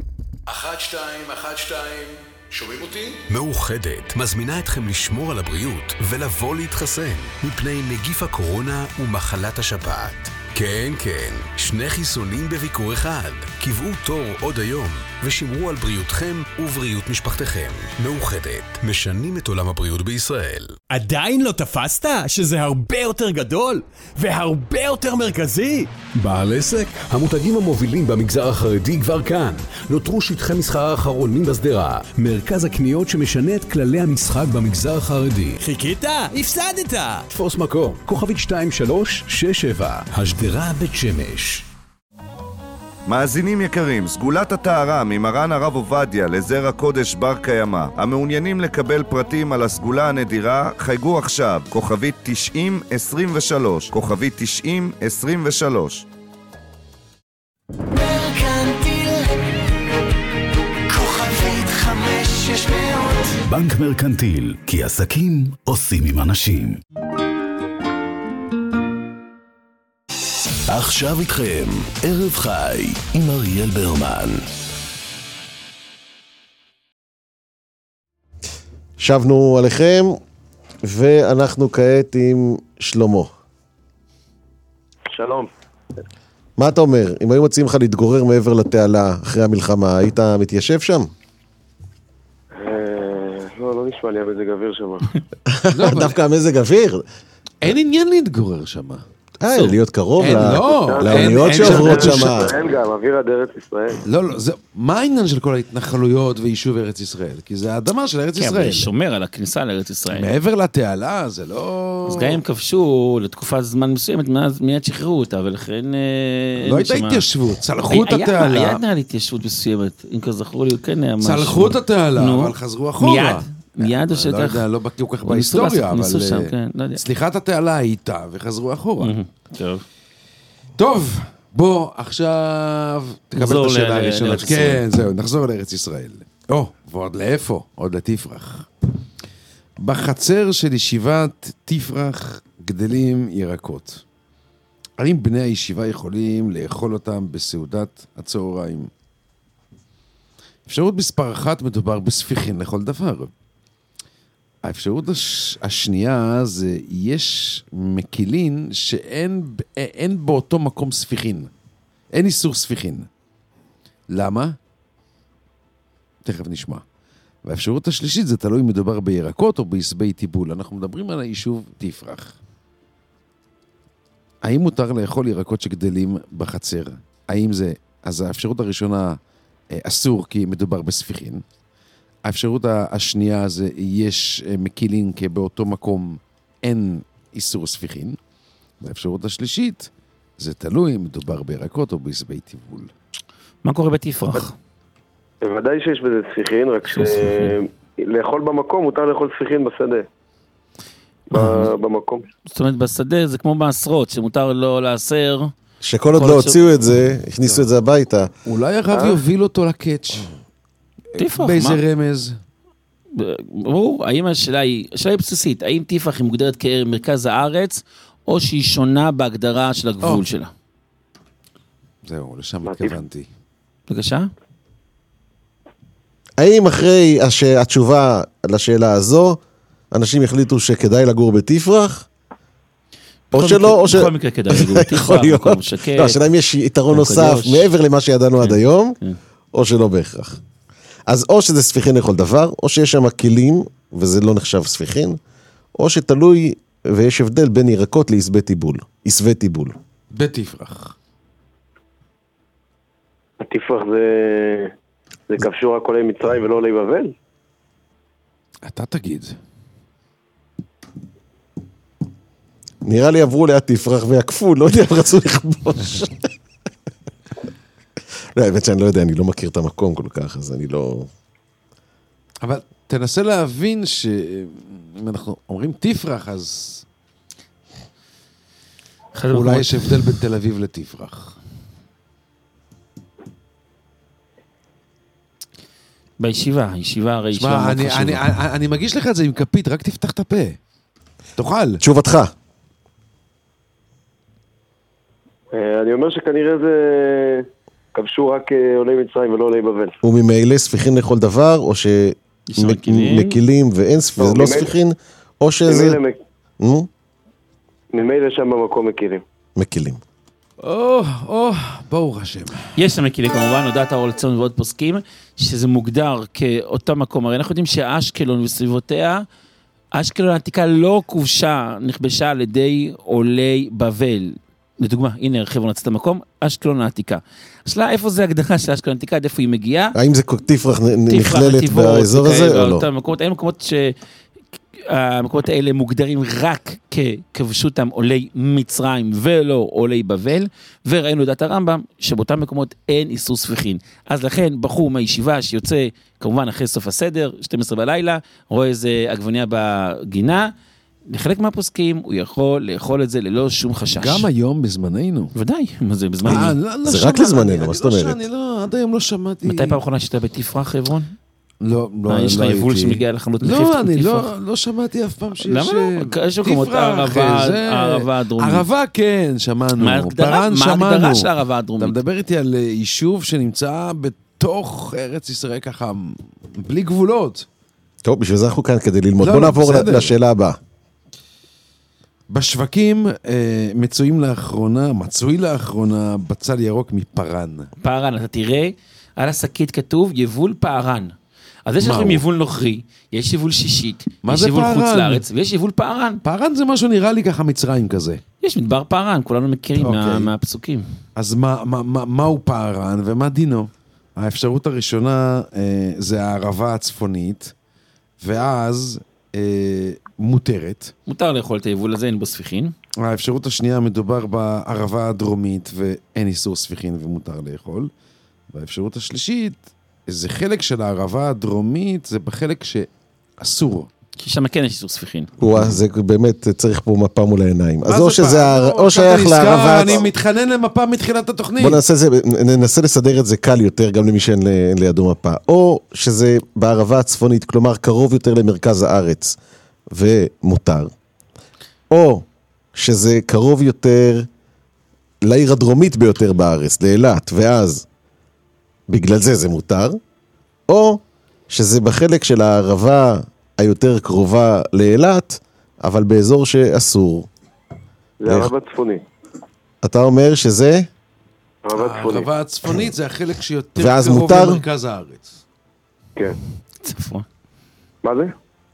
1212, שומעים אותי? מאוחדת מזמינה אתכם לשמור על הבריאות ולבוא להתחסן מפני נגיף הקורונה ומחלת השפעת. כן, כן, 2 חיסונים בביקור אחד. קבעו תור עוד היום ושמרו על בריאותכם ובריאות משפחתכם. מאוחדת, משנים את עולם הבריאות בישראל. עדיין לא תפסת שזה הרבה יותר גדול והרבה יותר מרכזי? בעל עסק, המותגים המובילים במגזר החרדי כבר כאן. נותרו שטחי מסחר אחרונים בסדרה, מרכז הקניות שמשנה את כללי המשחק במגזר החרדי. חיכית? הפסדת! תפוס מקום, כוכבית 2367, השדרה בית שמש. מאזינים יקרים, סגולת הטהרה ממרן הרב עובדיה לזרע קודש בר קיימא. המעוניינים לקבל פרטים על הסגולה הנדירה, חייגו עכשיו, כוכבית 9023, כוכבית 9023. מרקנטיל, כוכבית 5600. בנק מרקנטיל, כי עסקים עושים עם אנשים. עכשיו איתכם, ערב חי עם אריאל ברמן. שבנו עליכם, ואנחנו כעת עם שלמה. שלום. מה אתה אומר? אם היו מציעים לך להתגורר מעבר לתעלה אחרי המלחמה, היית מתיישב שם? לא נשמע לי המזג אוויר שם. דווקא המזג אוויר? אין עניין להתגורר שם. להיות קרוב לאוניות שעוברות שם. אין גם, אוויר עד ארץ ישראל. לא, מה העניין של כל ההתנחלויות ויישוב ארץ ישראל? כי זה האדמה של ארץ ישראל. כן, אבל שומר על הכניסה לארץ ישראל. מעבר לתעלה, זה לא... אז גם הם כבשו לתקופת זמן מסוימת, מיד שחררו אותה, ולכן... לא הייתה התיישבות, צלחו את התעלה. היה נעל התיישבות מסוימת, אם כזכרו לי, כן היה משהו. צלחו את התעלה, אבל חזרו אחורה. מיד או שכך? לא יודע, לא בקיא כל כך בהיסטוריה, אבל סליחת התעלה הייתה וחזרו אחורה. טוב, בוא עכשיו תקבל את השאלה הראשונה. כן, זהו, נחזור לארץ ישראל. ועוד לאיפה? עוד לתפרח. בחצר של ישיבת תפרח גדלים ירקות. האם בני הישיבה יכולים לאכול אותם בסעודת הצהריים? אפשרות מספר 1 מדובר בספיחין לכל דבר. האפשרות השנייה זה, יש מקילין שאין באותו מקום ספיחין. אין איסור ספיחין. למה? תכף נשמע. והאפשרות השלישית זה תלוי מדובר בירקות או בעשבי טיבול. אנחנו מדברים על היישוב תפרח. האם מותר לאכול ירקות שגדלים בחצר? האם זה... אז האפשרות הראשונה אסור כי מדובר בספיחין. האפשרות השנייה זה יש מקילין כי באותו מקום אין איסור ספיחין. והאפשרות השלישית זה תלוי אם מדובר בירקות או בעשבי טיבול. מה קורה בתפרח? בוודאי שיש בזה ספיחין, רק לאכול במקום מותר לאכול ספיחין בשדה. במקום. זאת אומרת בשדה זה כמו מעשרות שמותר לא לאסר. שכל עוד לא הוציאו את זה, הכניסו את זה הביתה. אולי הרב יוביל אותו לקאץ'. תפרח, באיזה רמז? ברור, האם השאלה היא בסיסית, האם תפרח היא מוגדרת כמרכז הארץ, או שהיא שונה בהגדרה של הגבול שלה? זהו, לשם התכוונתי. בבקשה? האם אחרי התשובה לשאלה הזו, אנשים החליטו שכדאי לגור בתפרח? או שלא, בכל מקרה כדאי לגור בתפרח, מקום שקט. לא, השאלה אם יש יתרון נוסף מעבר למה שידענו עד היום, או שלא בהכרח. אז או שזה ספיחין לכל דבר, או שיש שם כלים, וזה לא נחשב ספיחין, או שתלוי, ויש הבדל בין ירקות לעשבי טיבול. עשבי טיבול. בתפרח. התפרח זה כבשו רק עולי מצרים ולא עולי בבל? אתה תגיד. נראה לי עברו ליד תפרח ויקפו, לא יודע אם רצו לכבוש. לא, האמת שאני לא יודע, אני לא מכיר את המקום כל כך, אז אני לא... אבל תנסה להבין שאם אנחנו אומרים תפרח, אז אולי יש הבדל בין תל אביב לתפרח. בישיבה הרי שמע, אני מגיש לך את זה עם כפית, רק תפתח את הפה. תאכל. תשובתך. אני אומר שכנראה זה כבשו רק עולי מצרים ולא עולי בבל. וממילא ספיחין לכל דבר, או שמקילים ואין ספיחין, לא ספיחין, או שזה... ממילא שם במקום מקילים. מקילים. ברוך השם. יש שם מקילים כמובן, הודעת האור לציון ועוד פוסקים, שזה מוגדר כאותו מקום. הרי אנחנו יודעים שאשקלון וסביבותיה, אשקלון העתיקה לא כובשה, נכבשה על ידי עולי בבל. לדוגמה, הנה הרחיבו נצאת המקום, אשקלון העתיקה. השאלה איפה זה הגדרה של אשקלון העתיקה, עד איפה היא מגיעה? האם זה תפרח נכללת באזור הזה או לא? אין מקומות המקומות האלה מוגדרים רק ככבשותם עולי מצרים ולא עולי בבל, וראינו לדעת הרמב"ם שבאותם מקומות אין איסור ספיחין. אז לכן בחור מהישיבה שיוצא כמובן אחרי סוף הסדר, 12 בלילה, רואה איזה עגבניה בגינה, לחלק מהפוסקים הוא יכול לאכול את זה ללא שום חשש. גם היום בזמננו. ודאי, מה זה בזמננו? זה רק לזמננו, מה זאת אומרת? אני עד היום לא שמעתי. מתי פעם אחרונה שאתה בתפרח חברון? לא יש לך יבול שמגיע לחנות מחיפת תפרח? לא, אני לא שמעתי אף פעם שיש למה לא? יש מקומות הערבה הדרומית. ערבה כן, שמענו. מה ההגדרה של הערבה הדרומית? אתה מדבר איתי על יישוב שנמצא בתוך ארץ ישראל ככה, בלי גבולות. טוב, בשביל זה אנחנו כאן כדי ללמוד. בוא נעבור לשאלה הבאה. בשווקים מצוי לאחרונה בצל ירוק מפרן. פרן, אתה תראה, על השקית כתוב יבול פרן. אז יש לכם יבול נוכרי, יש יבול שישית, יש יבול חוץ לארץ, ויש יבול פרן. פרן זה משהו נראה לי ככה מצרים כזה. יש מדבר פרן, כולנו מכירים מהפסוקים. אז מהו פרן ומה דינו? האפשרות הראשונה זה הערבה הצפונית, ואז מותרת. מותר לאכול את היבול הזה, אין בו ספיחין. האפשרות השנייה מדובר בערבה הדרומית ואין איסור ספיחין ומותר לאכול. והאפשרות השלישית, זה חלק של הערבה הדרומית, זה בחלק שאסור. כי שם כן יש איסור ספיחין. זה באמת צריך פה מפה מול העיניים. אז או שייך לערבה... אני מתחנן למפה מתחילת התוכנית. בוא ננסה לסדר את זה קל יותר, גם למי שאין לידו מפה. או שזה בערבה הצפונית, כלומר קרוב יותר למרכז הארץ, ומותר. או שזה קרוב יותר לעיר הדרומית ביותר בארץ, לאילת, ואז בגלל זה מותר. או שזה בחלק של הערבה היותר קרובה לאילת, אבל באזור שאסור. זה ערבה צפונית. אתה אומר שזה? הערבה הצפונית זה החלק שיותר קרוב למרכז הארץ. כן. צפון. מה זה?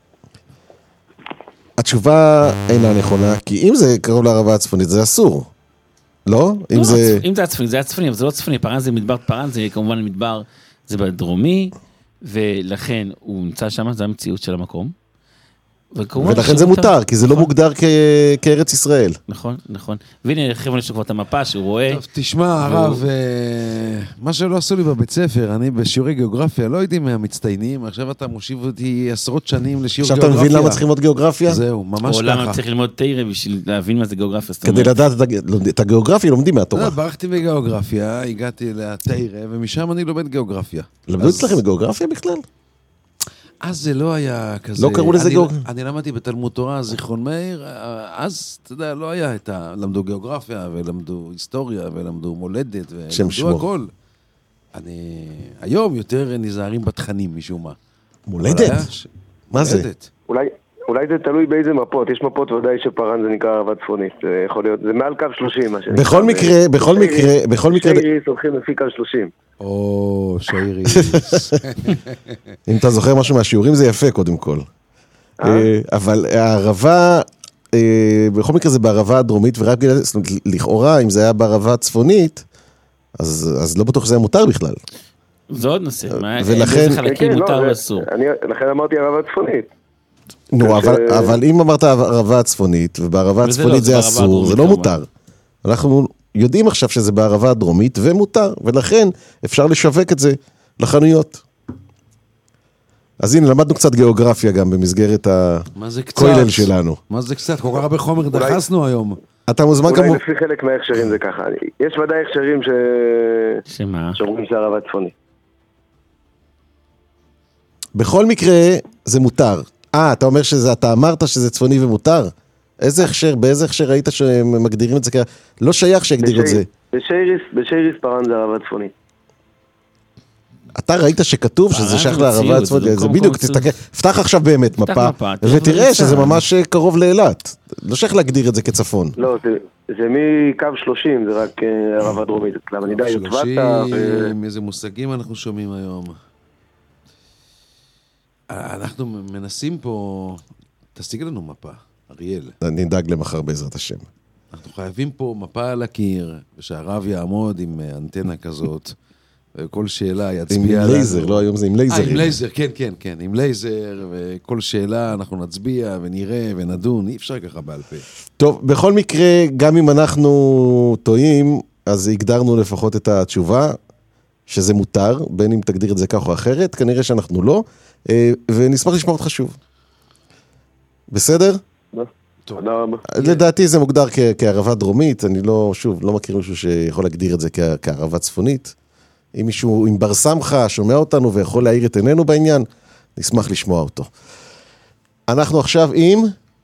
התשובה אינה נכונה, כי אם זה קרוב לערבה הצפונית זה אסור. לא? אם זה הצפוני, זה הצפוני, אבל זה לא צפוני. פרן זה מדבר פרן, זה כמובן מדבר, זה בדרומי, ולכן הוא נמצא שם, זה המציאות של המקום. ולכן זה מותר, כי זה לא מוגדר כארץ ישראל. נכון, נכון. והנה, חבר'ה, יש לו כבר את המפה שהוא רואה. טוב, תשמע, הרב, מה שלא עשו לי בבית ספר, אני בשיעורי גיאוגרפיה, לא יודעים מהמצטיינים, עכשיו אתה מושיב אותי עשרות שנים לשיעור גיאוגרפיה. עכשיו אתה מבין למה צריכים ללמוד גיאוגרפיה? זהו, ממש ככה. או למה צריך ללמוד תירה בשביל להבין מה זה גיאוגרפיה. כדי לדעת את הגיאוגרפיה לומדים מהתורה. ברחתי בגיאוגרפיה, הגעתי לתירה, ומשם אני לומד גיאוגרפיה. למדו אצלכם גיאוגרפיה בכלל? אז זה לא היה כזה... לא קראו לזה גיאוגרפיה? אני למדתי בתלמוד תורה, זיכרון מאיר, אז, אתה יודע, לא היה את ה... למדו גיאוגרפיה, ולמדו היסטוריה, ולמדו מולדת, ולמדו הכל. היום יותר נזהרים בתכנים, משום מה. מולדת? מה זה? אולי זה תלוי באיזה מפות, יש מפות ודאי שפרן זה נקרא ערבה צפונית, זה יכול להיות, זה מעל קו 30 מה שנקרא. בכל מקרה... שייריס הולכים לפי קו 30. או, שייריס. אם אתה זוכר משהו מהשיעורים זה יפה קודם כל. אבל הערבה, בכל מקרה זה בערבה הדרומית, ורק לכאורה, אם זה היה בערבה הצפונית, אז לא בטוח שזה היה מותר בכלל. זה עוד נושא, ולכן... חלקים מותר ואסור. לכן אמרתי ערבה צפונית. נו, אבל אם אמרת ערבה הצפונית, ובערבה הצפונית זה אסור, זה לא מותר. אנחנו יודעים עכשיו שזה בערבה הדרומית, ומותר, ולכן אפשר לשווק את זה לחנויות. אז הנה, למדנו קצת גיאוגרפיה גם במסגרת הכולל שלנו. מה זה קצת? כל כך הרבה חומר דחסנו היום. אתה מוזמן אולי לפי חלק מההכשרים זה ככה. יש ודאי הכשרים שאומרים שזה ערבה צפונית. בכל מקרה, זה מותר. אתה אומר אתה אמרת שזה צפוני ומותר? באיזה הכשר ראית שמגדירים את זה לא שייך שיגדיר את זה. בשייריס פרן זה ערבה צפונית. אתה ראית שכתוב שזה שייך לערבה הצפונית, זה בדיוק, תסתכל, פתח עכשיו באמת מפה, ותראה שזה ממש קרוב לאילת. לא שייך להגדיר את זה כצפון. לא, זה מקו 30, זה רק ערבה דרומית. אני יודע, יוטבטה... איזה מושגים אנחנו שומעים היום. אנחנו מנסים פה... תשיג לנו מפה, אריאל. אני אדאג למחר בעזרת השם. אנחנו חייבים פה מפה על הקיר, ושהרב יעמוד עם אנטנה כזאת, וכל שאלה יצביע... עם לייזר, לא היום זה עם לייזר. עם לייזר, כן, עם לייזר, וכל שאלה אנחנו נצביע ונראה ונדון, אי אפשר ככה בעל פה. טוב, בכל מקרה, גם אם אנחנו טועים, אז הגדרנו לפחות את התשובה, שזה מותר, בין אם תגדיר את זה כך או אחרת, כנראה שאנחנו לא, ונשמח לשמוע אותך שוב. בסדר? תודה רבה. לדעתי זה מוגדר כערבה דרומית, אני לא מכיר מישהו שיכול להגדיר את זה כערבה צפונית. אם מישהו, אם בר סמכה שומע אותנו ויכול להעיר את עינינו בעניין, נשמח לשמוע אותו. אנחנו עכשיו עם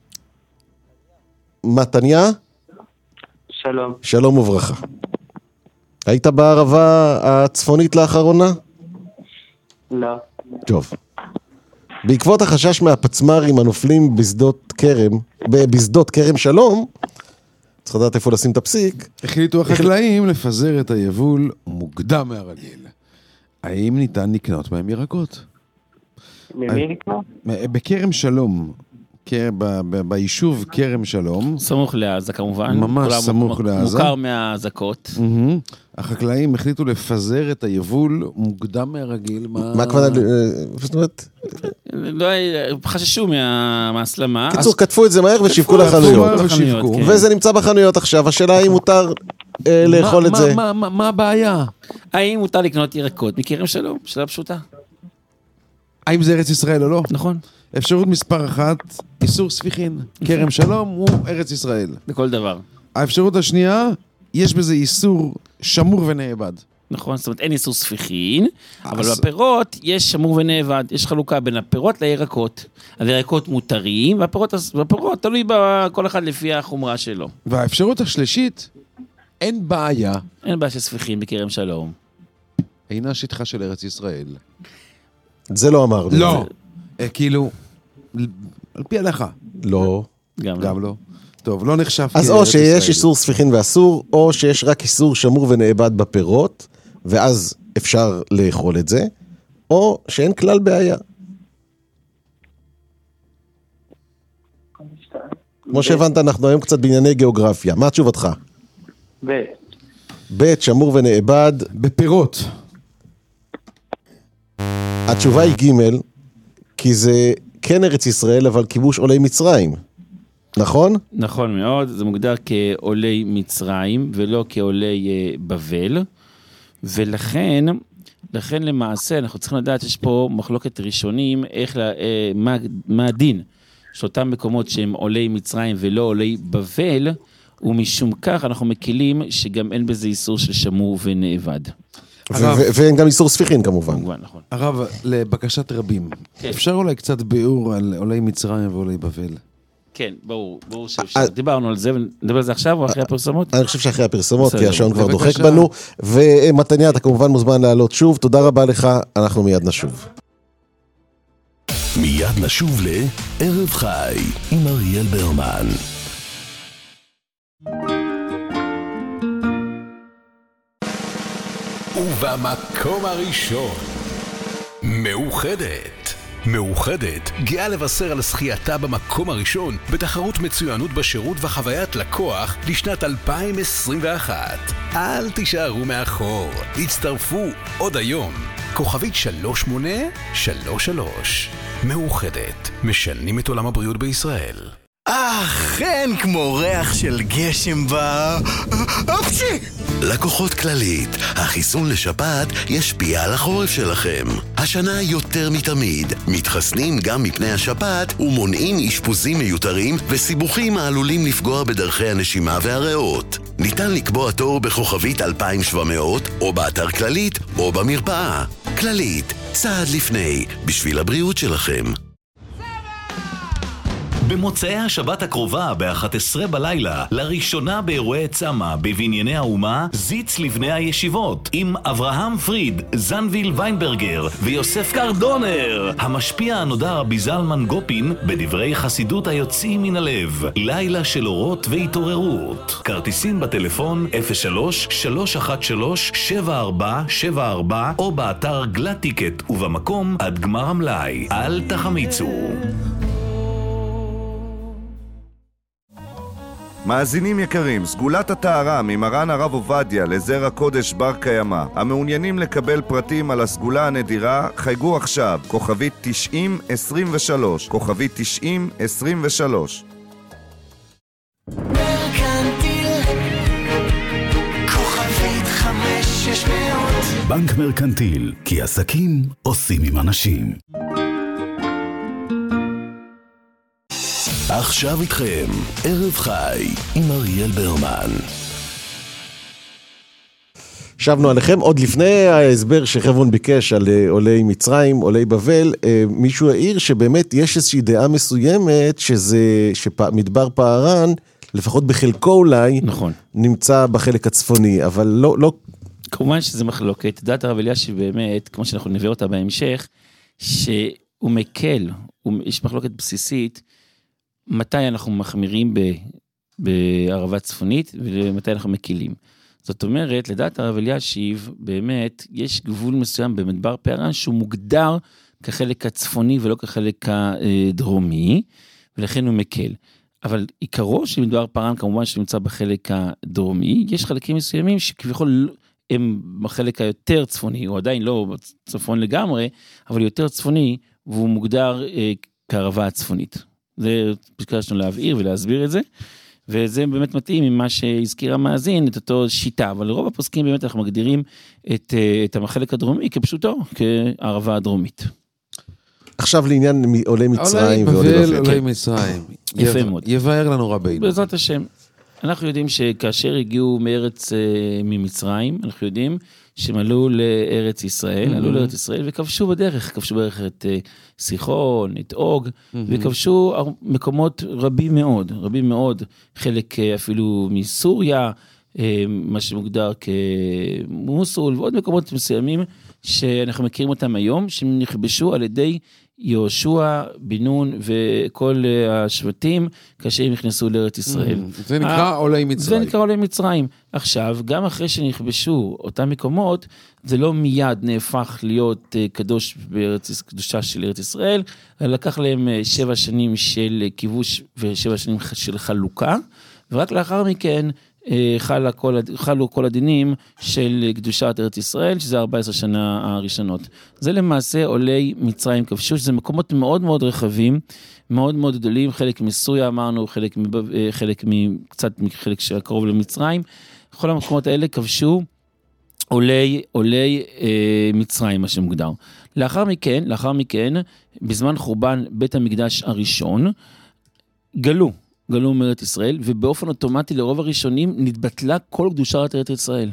מתניה. שלום. שלום וברכה. היית בערבה הצפונית לאחרונה? לא. טוב. בעקבות החשש מהפצמרים הנופלים בשדות כרם שלום, צריך לדעת איפה לשים את הפסיק. החליטו החקלאים לפזר את היבול מוקדם מהרגיל. האם ניתן לקנות בהם ירקות? ממי לקנות? בכרם שלום. ביישוב כרם שלום. סמוך לעזה כמובן. ממש סמוך לעזה. מוכר מהאזעקות. החקלאים החליטו לפזר את היבול מוקדם מהרגיל. מה כבר? זאת אומרת? לא, חששו מהסלמה. קיצור, כתפו את זה מהר ושיווקו לחנויות. וזה נמצא בחנויות עכשיו. השאלה האם מותר לאכול את זה. מה הבעיה? האם מותר לקנות ירקות מכרם שלום? שאלה פשוטה. האם זה ארץ ישראל או לא? נכון. אפשרות מספר 1, איסור ספיחין. כרם שלום הוא ארץ ישראל. לכל דבר. האפשרות השנייה, יש בזה איסור שמור ונאבד. נכון, זאת אומרת אין איסור ספיחין, אבל בפירות יש שמור ונאבד. יש חלוקה בין הפירות לירקות. אז הירקות מותרים, והפירות תלוי בכל אחד לפי החומרה שלו. והאפשרות השלישית, אין בעיה. אין בעיה של ספיחין בכרם שלום. אינה שטחה של ארץ ישראל. זה לא אמרנו. לא. כאילו, על פי הלכה. לא. גם לא. טוב, לא נחשב. אז או שיש איסור ספיחין ואסור, או שיש רק איסור שמור ונאבד בפירות, ואז אפשר לאכול את זה, או שאין כלל בעיה. כמו שהבנת, אנחנו היום קצת בענייני גיאוגרפיה. מה תשובתך? ב' שמור ונאבד. בפירות. התשובה היא ג', כי זה כן ארץ ישראל, אבל כיבוש עולי מצרים. נכון? נכון מאוד, זה מוגדר כעולי מצרים, ולא כעולי בבל, ולכן למעשה אנחנו צריכים לדעת, יש פה מחלוקת ראשונים, מה הדין, שאותם מקומות שהם עולי מצרים ולא עולי בבל, ומשום כך אנחנו מקילים שגם אין בזה איסור של שמור ונאבד. ואין גם איסור ספיחין כמובן. נכון. הרב, לבקשת רבים, אפשר אולי קצת ביאור על עולי מצרים ועולי בבל? כן, ברור שדיברנו על זה, ונדבר על זה עכשיו או אחרי הפרסומות? אני חושב שאחרי הפרסומות, כי השעון כבר דוחק בנו, ומתניה, אתה כמובן מוזמן לעלות שוב, תודה רבה לך, אנחנו מיד נשוב. מיד נשוב לערב חי עם אריאל ברמן. ובמקום הראשון, מאוחדת גאה לבשר על זכייתה במקום הראשון בתחרות מצוינות בשירות וחוויית לקוח לשנת 2021. אל תישארו מאחור, הצטרפו עוד היום. כוכבית 3833. מאוחדת, משנים את עולם הבריאות בישראל. אכן כמו ריח של גשם אפשי! לקוחות כללית, החיסון לשפעת ישפיע על החורף שלכם. השנה יותר מתמיד, מתחסנים גם מפני השפעת ומונעים אשפוזים מיותרים וסיבוכים העלולים לפגוע בדרכי הנשימה והריאות. ניתן לקבוע תור בכוכבית 2700 או באתר כללית או במרפאה. כללית, צעד לפני, בשביל הבריאות שלכם. במוצאי השבת הקרובה ב-11 בלילה, לראשונה באירועי צמה בבנייני האומה, זיץ לבני הישיבות, עם אברהם פריד, זנביל ויינברגר ויוסף קרדונר. המשפיע הנודע רבי זלמן גופין בדברי חסידות היוצאים מן הלב. לילה של אורות והתעוררות. כרטיסים בטלפון 03-313-7474 או באתר גלט טיקט ובמקום עד גמר המלאי. אל תחמיצו. מאזינים יקרים, סגולת הטהרה ממרן הרב עובדיה לזרע קודש בר קיימא. המעוניינים לקבל פרטים על הסגולה הנדירה, חייגו עכשיו, כוכבית 9023, כוכבית 9023. מרקנטיל, כוכבית 5600. בנק מרקנטיל, כי עסקים עושים עם אנשים. עכשיו איתכם, ערב חי עם אריאל ברמן. שבנו עליכם, עוד לפני ההסבר שחברון ביקש על עולי מצרים, עולי בבל, מישהו העיר שבאמת יש איזושהי דעה מסוימת שמדבר פערן, לפחות בחלקו אולי, נכון. נמצא בחלק הצפוני, אבל לא... כמובן שזה מחלוקת. דעת הרב אלישיב באמת, כמו שאנחנו נביא אותה בהמשך, שהוא מקל, יש מחלוקת בסיסית, מתי אנחנו מחמירים בערבה צפונית, ומתי אנחנו מקילים. זאת אומרת, לדעת הרב אלישיב, באמת, יש גבול מסוים במדבר פערן, שהוא מוגדר כחלק הצפוני, ולא כחלק הדרומי, ולכן הוא מקל. אבל עיקרו של מדבר פערן, כמובן שנמצא בחלק הדרומי, יש חלקים מסוימים שכביכול הם בחלק היותר צפוני, הוא עדיין לא צפון לגמרי, אבל יותר צפוני, והוא מוגדר כערבה הצפונית. זה ביקשנו להבהיר ולהסביר את זה, וזה באמת מתאים עם מה שהזכיר המאזין, את אותו שיטה, אבל לרוב הפוסקים באמת אנחנו מגדירים את החלק הדרומי כפשוטו, כערבה הדרומית. עכשיו לעניין עולי מצרים ועולי בבל. עולי מצרים. יפה מאוד. יבאר לנו רבינו. בעזרת השם. אנחנו יודעים שכאשר הגיעו מארץ ממצרים, אנחנו יודעים שהם עלו לארץ ישראל, עלו לארץ ישראל וכבשו בדרך, כבשו בדרך את סיחון, את אוג, וכבשו מקומות רבים מאוד, חלק אפילו מסוריה, מה שמוגדר כמוסול, ועוד מקומות מסוימים שאנחנו מכירים אותם היום, שהם נכבשו על ידי יהושע, בן נון וכל השבטים, כאשר הם נכנסו לארץ ישראל. זה נקרא עולי מצרים. זה נקרא עולי מצרים. עכשיו, גם אחרי שנכבשו אותם מקומות, זה לא מיד נהפך להיות קדוש קדושה של ארץ ישראל, אלא לקח להם 7 שנים של כיבוש ו7 שנים של חלוקה, ורק לאחר מכן חלו כל הדינים של קדושת ארץ ישראל, שזה 14 שנה הראשונות. זה למעשה עולי מצרים כבשו, שזה מקומות מאוד מאוד רחבים, מאוד מאוד גדולים, חלק מסוריה אמרנו, קצת מחלק שקרוב למצרים, כל המקומות האלה כבשו עולי מצרים, מה שמוגדר. לאחר מכן, בזמן חורבן בית המקדש הראשון, גלו מארץ ישראל, ובאופן אוטומטי לרוב הראשונים נתבטלה כל קדושת ארץ ישראל.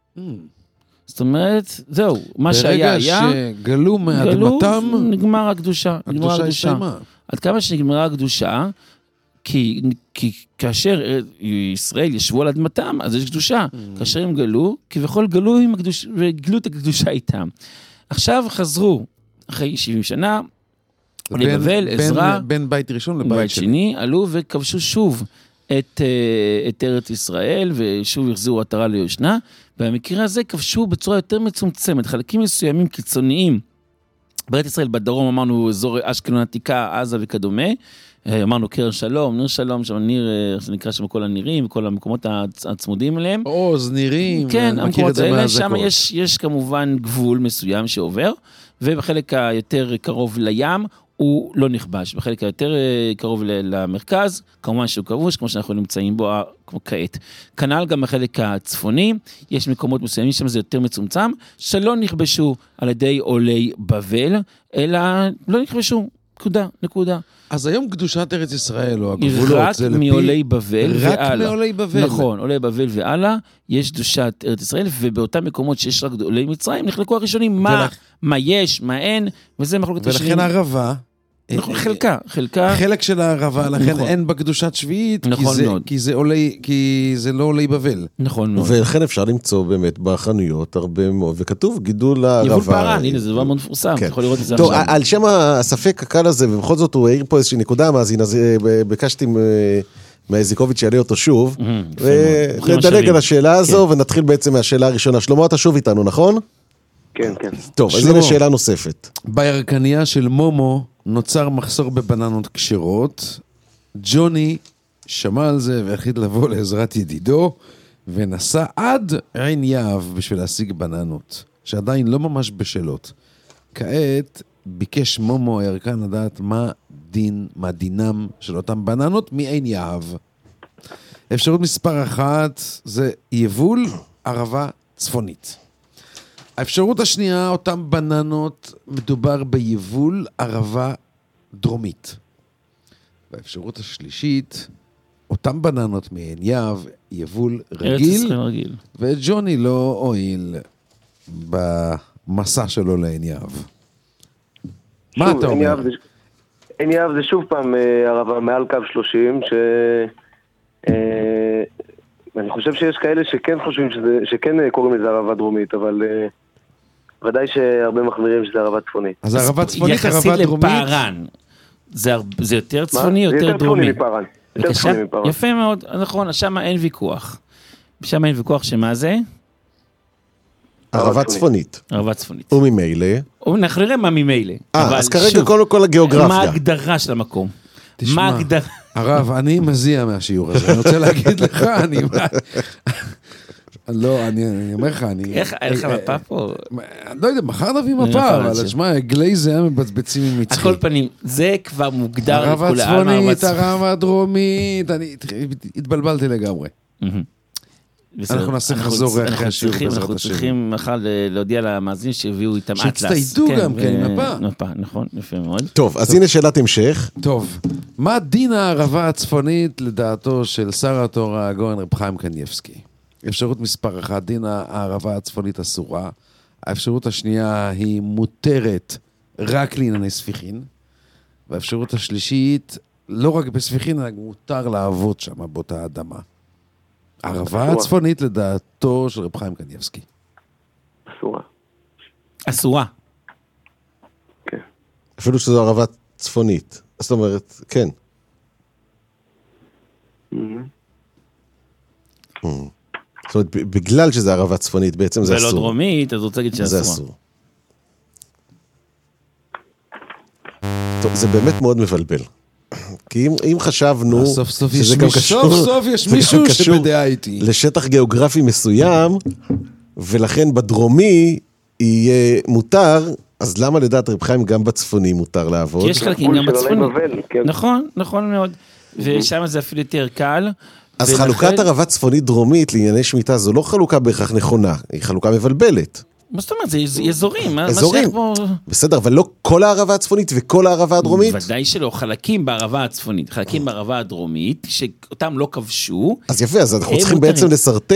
זאת אומרת, זהו, מה שהיה היה. ברגע שגלו מאדמתם, נגמר הקדושה. הקדושה הסתיימה. עד כמה שנגמרה הקדושה, כי כאשר ישראל ישבו על אדמתם, אז יש קדושה. כאשר הם גלו, כביכול גלו וגלו את הקדושה איתם. עכשיו חזרו, אחרי 70 שנה, לבבל, עזרא, בין בית ראשון לבית שני, עלו וכבשו שוב את ארץ ישראל, ושוב החזירו עטרה ליושנה, ובמקרה הזה כבשו בצורה יותר מצומצמת, חלקים מסוימים קיצוניים, בארץ ישראל בדרום אמרנו אזור אשקלון העתיקה, עזה וכדומה, אמרנו קרן שלום, ניר שלום, שם ניר, שנקרא שם כל הנירים, וכל המקומות הצמודים אליהם. עוז, נירים, כן, המקומות האלה, שם יש כמובן גבול מסוים שעובר, ובחלק היותר קרוב לים, הוא לא נכבש, בחלק היותר קרוב למרכז, כמובן שהוא כבוש, כמו שאנחנו נמצאים בו כמו כעת. כנ"ל גם בחלק הצפוני, יש מקומות מסוימים שם זה יותר מצומצם, שלא נכבשו על ידי עולי בבל, אלא לא נכבשו. נקודה. אז היום קדושת ארץ ישראל, או הגבולות, רק זה לפי... מעולי בבל והלאה. רק מעולי בבל. נכון, עולי בבל והלאה, יש קדושת ארץ ישראל, ובאותם מקומות שיש רק עולי מצרים, נחלקו הראשונים מה יש, מה אין, וזה מחלוקת השנים. ולכן הערבה... נכון, חלקה. חלק של הערבה, לכן אין בקדושת שביעית, כי זה לא עולי בבל. נכון מאוד. ולכן אפשר למצוא באמת בחנויות הרבה מאוד, וכתוב גידול הערבה. יבול פרן, הנה, זה דבר מאוד מפורסם, אתה יכול לראות את זה עכשיו. עכשיו. טוב, על שם הספק הקל הזה, ובכל זאת הוא העיר פה איזושהי נקודה, מאזין, אז ביקשתי מהזיקוביץ' שיעלה אותו שוב, ונדלג על השאלה הזו, ונתחיל בעצם מהשאלה הראשונה. שלמה, אתה שוב איתנו, נכון? כן. טוב, אז הנה שאלה נוספת. בירקניה של מומו נוצר מחסור בבננות כשרות. ג'וני שמע על זה והחליט לבוא לעזרת ידידו, ונסע עד עין יהב בשביל להשיג בננות, שעדיין לא ממש בשלות. כעת ביקש מומו הירקן לדעת מה דינם של אותם בננות מעין יהב. אפשרות מספר 1 זה יבול ערבה צפונית. האפשרות השנייה, אותם בננות, מדובר ביבול ערבה דרומית. והאפשרות השלישית, אותם בננות מעין יהב, יבול רגיל, וג'וני לא הועיל במסע שלו לעין יהב. מה אתה אומר? עין יהב זה שוב פעם ערבה מעל קו 30, אני חושב שיש כאלה שכן חושבים שכן קוראים לזה ערבה דרומית, אבל ודאי שהרבה מחמירים שזה ערבה צפונית. אז ערבה צפונית, ערבה דרומית? יחסית לפערן, זה יותר צפוני, יותר דרומי? זה יותר צפוני מפערן. יפה מאוד, נכון, שם אין ויכוח. שם אין ויכוח שמה זה? ערבה צפונית. ערבה צפונית. וממילא? אנחנו נראה מה ממילא. אז כרגע כל הגיאוגרפיה. מה ההגדרה של המקום? תשמע, הרב, אני מזיע מהשיעור הזה. אני רוצה להגיד לך, לא, אני אומר לך, איך המפה פה? לא יודע, מחר נביא מפה, אבל תשמע, גלי זה היה מבצבצים עם מצחי. על כל פנים, זה כבר מוגדר. ערבה צפונית, ערבה דרומית, אני התבלבלתי לגמרי. אנחנו נעשה חזור אחרי השיעור בעזרת השם. אנחנו צריכים מחר להודיע למאזין שהביאו איתם אטלס. שתצטיידו גם כן עם מפה. מפה, נכון, יפה מאוד. טוב, אז הנה שאלת המשך. טוב, מה דין הערבה הצפונית לדעתו של שר התורה הגאון רב חיים קניבסקי? אפשרות מספר 1, דין הערבה הצפונית אסורה. האפשרות השנייה היא מותרת רק לענייני ספיחין. והאפשרות השלישית, לא רק בספיחין, אלא מותר לעבוד שם באותה אדמה. ערבה הצפונית לדעתו של רב חיים קניבסקי. אסורה. כן. אפילו שזו ערבה צפונית. זאת אומרת, כן. זאת אומרת, בגלל שזה ערבה צפונית, בעצם זה אסור. ולא דרומית, אז רוצה להגיד שאסור. זה אסור. טוב, זה באמת מאוד מבלבל. כי אם חשבנו... סוף סוף יש מישהו שבדעה איתי. לשטח גיאוגרפי מסוים, ולכן בדרומי יהיה מותר, אז למה לדעת רב חיים גם בצפוני מותר לעבוד? כי יש חלקים גם בצפוני. נכון, נכון מאוד. ושם זה אפילו יותר קל. אז חלוקת ערבה צפונית דרומית לענייני שמיטה, זו לא חלוקה בהכרח נכונה, היא חלוקה מבלבלת. מה זאת אומרת? זה אזורים. אזורים. בסדר, אבל לא כל הערבה הצפונית וכל הערבה הדרומית? ודאי שלא, חלקים בערבה הצפונית, חלקים בערבה הדרומית, שאותם לא כבשו. אז יפה, אז אנחנו צריכים בעצם לסרטט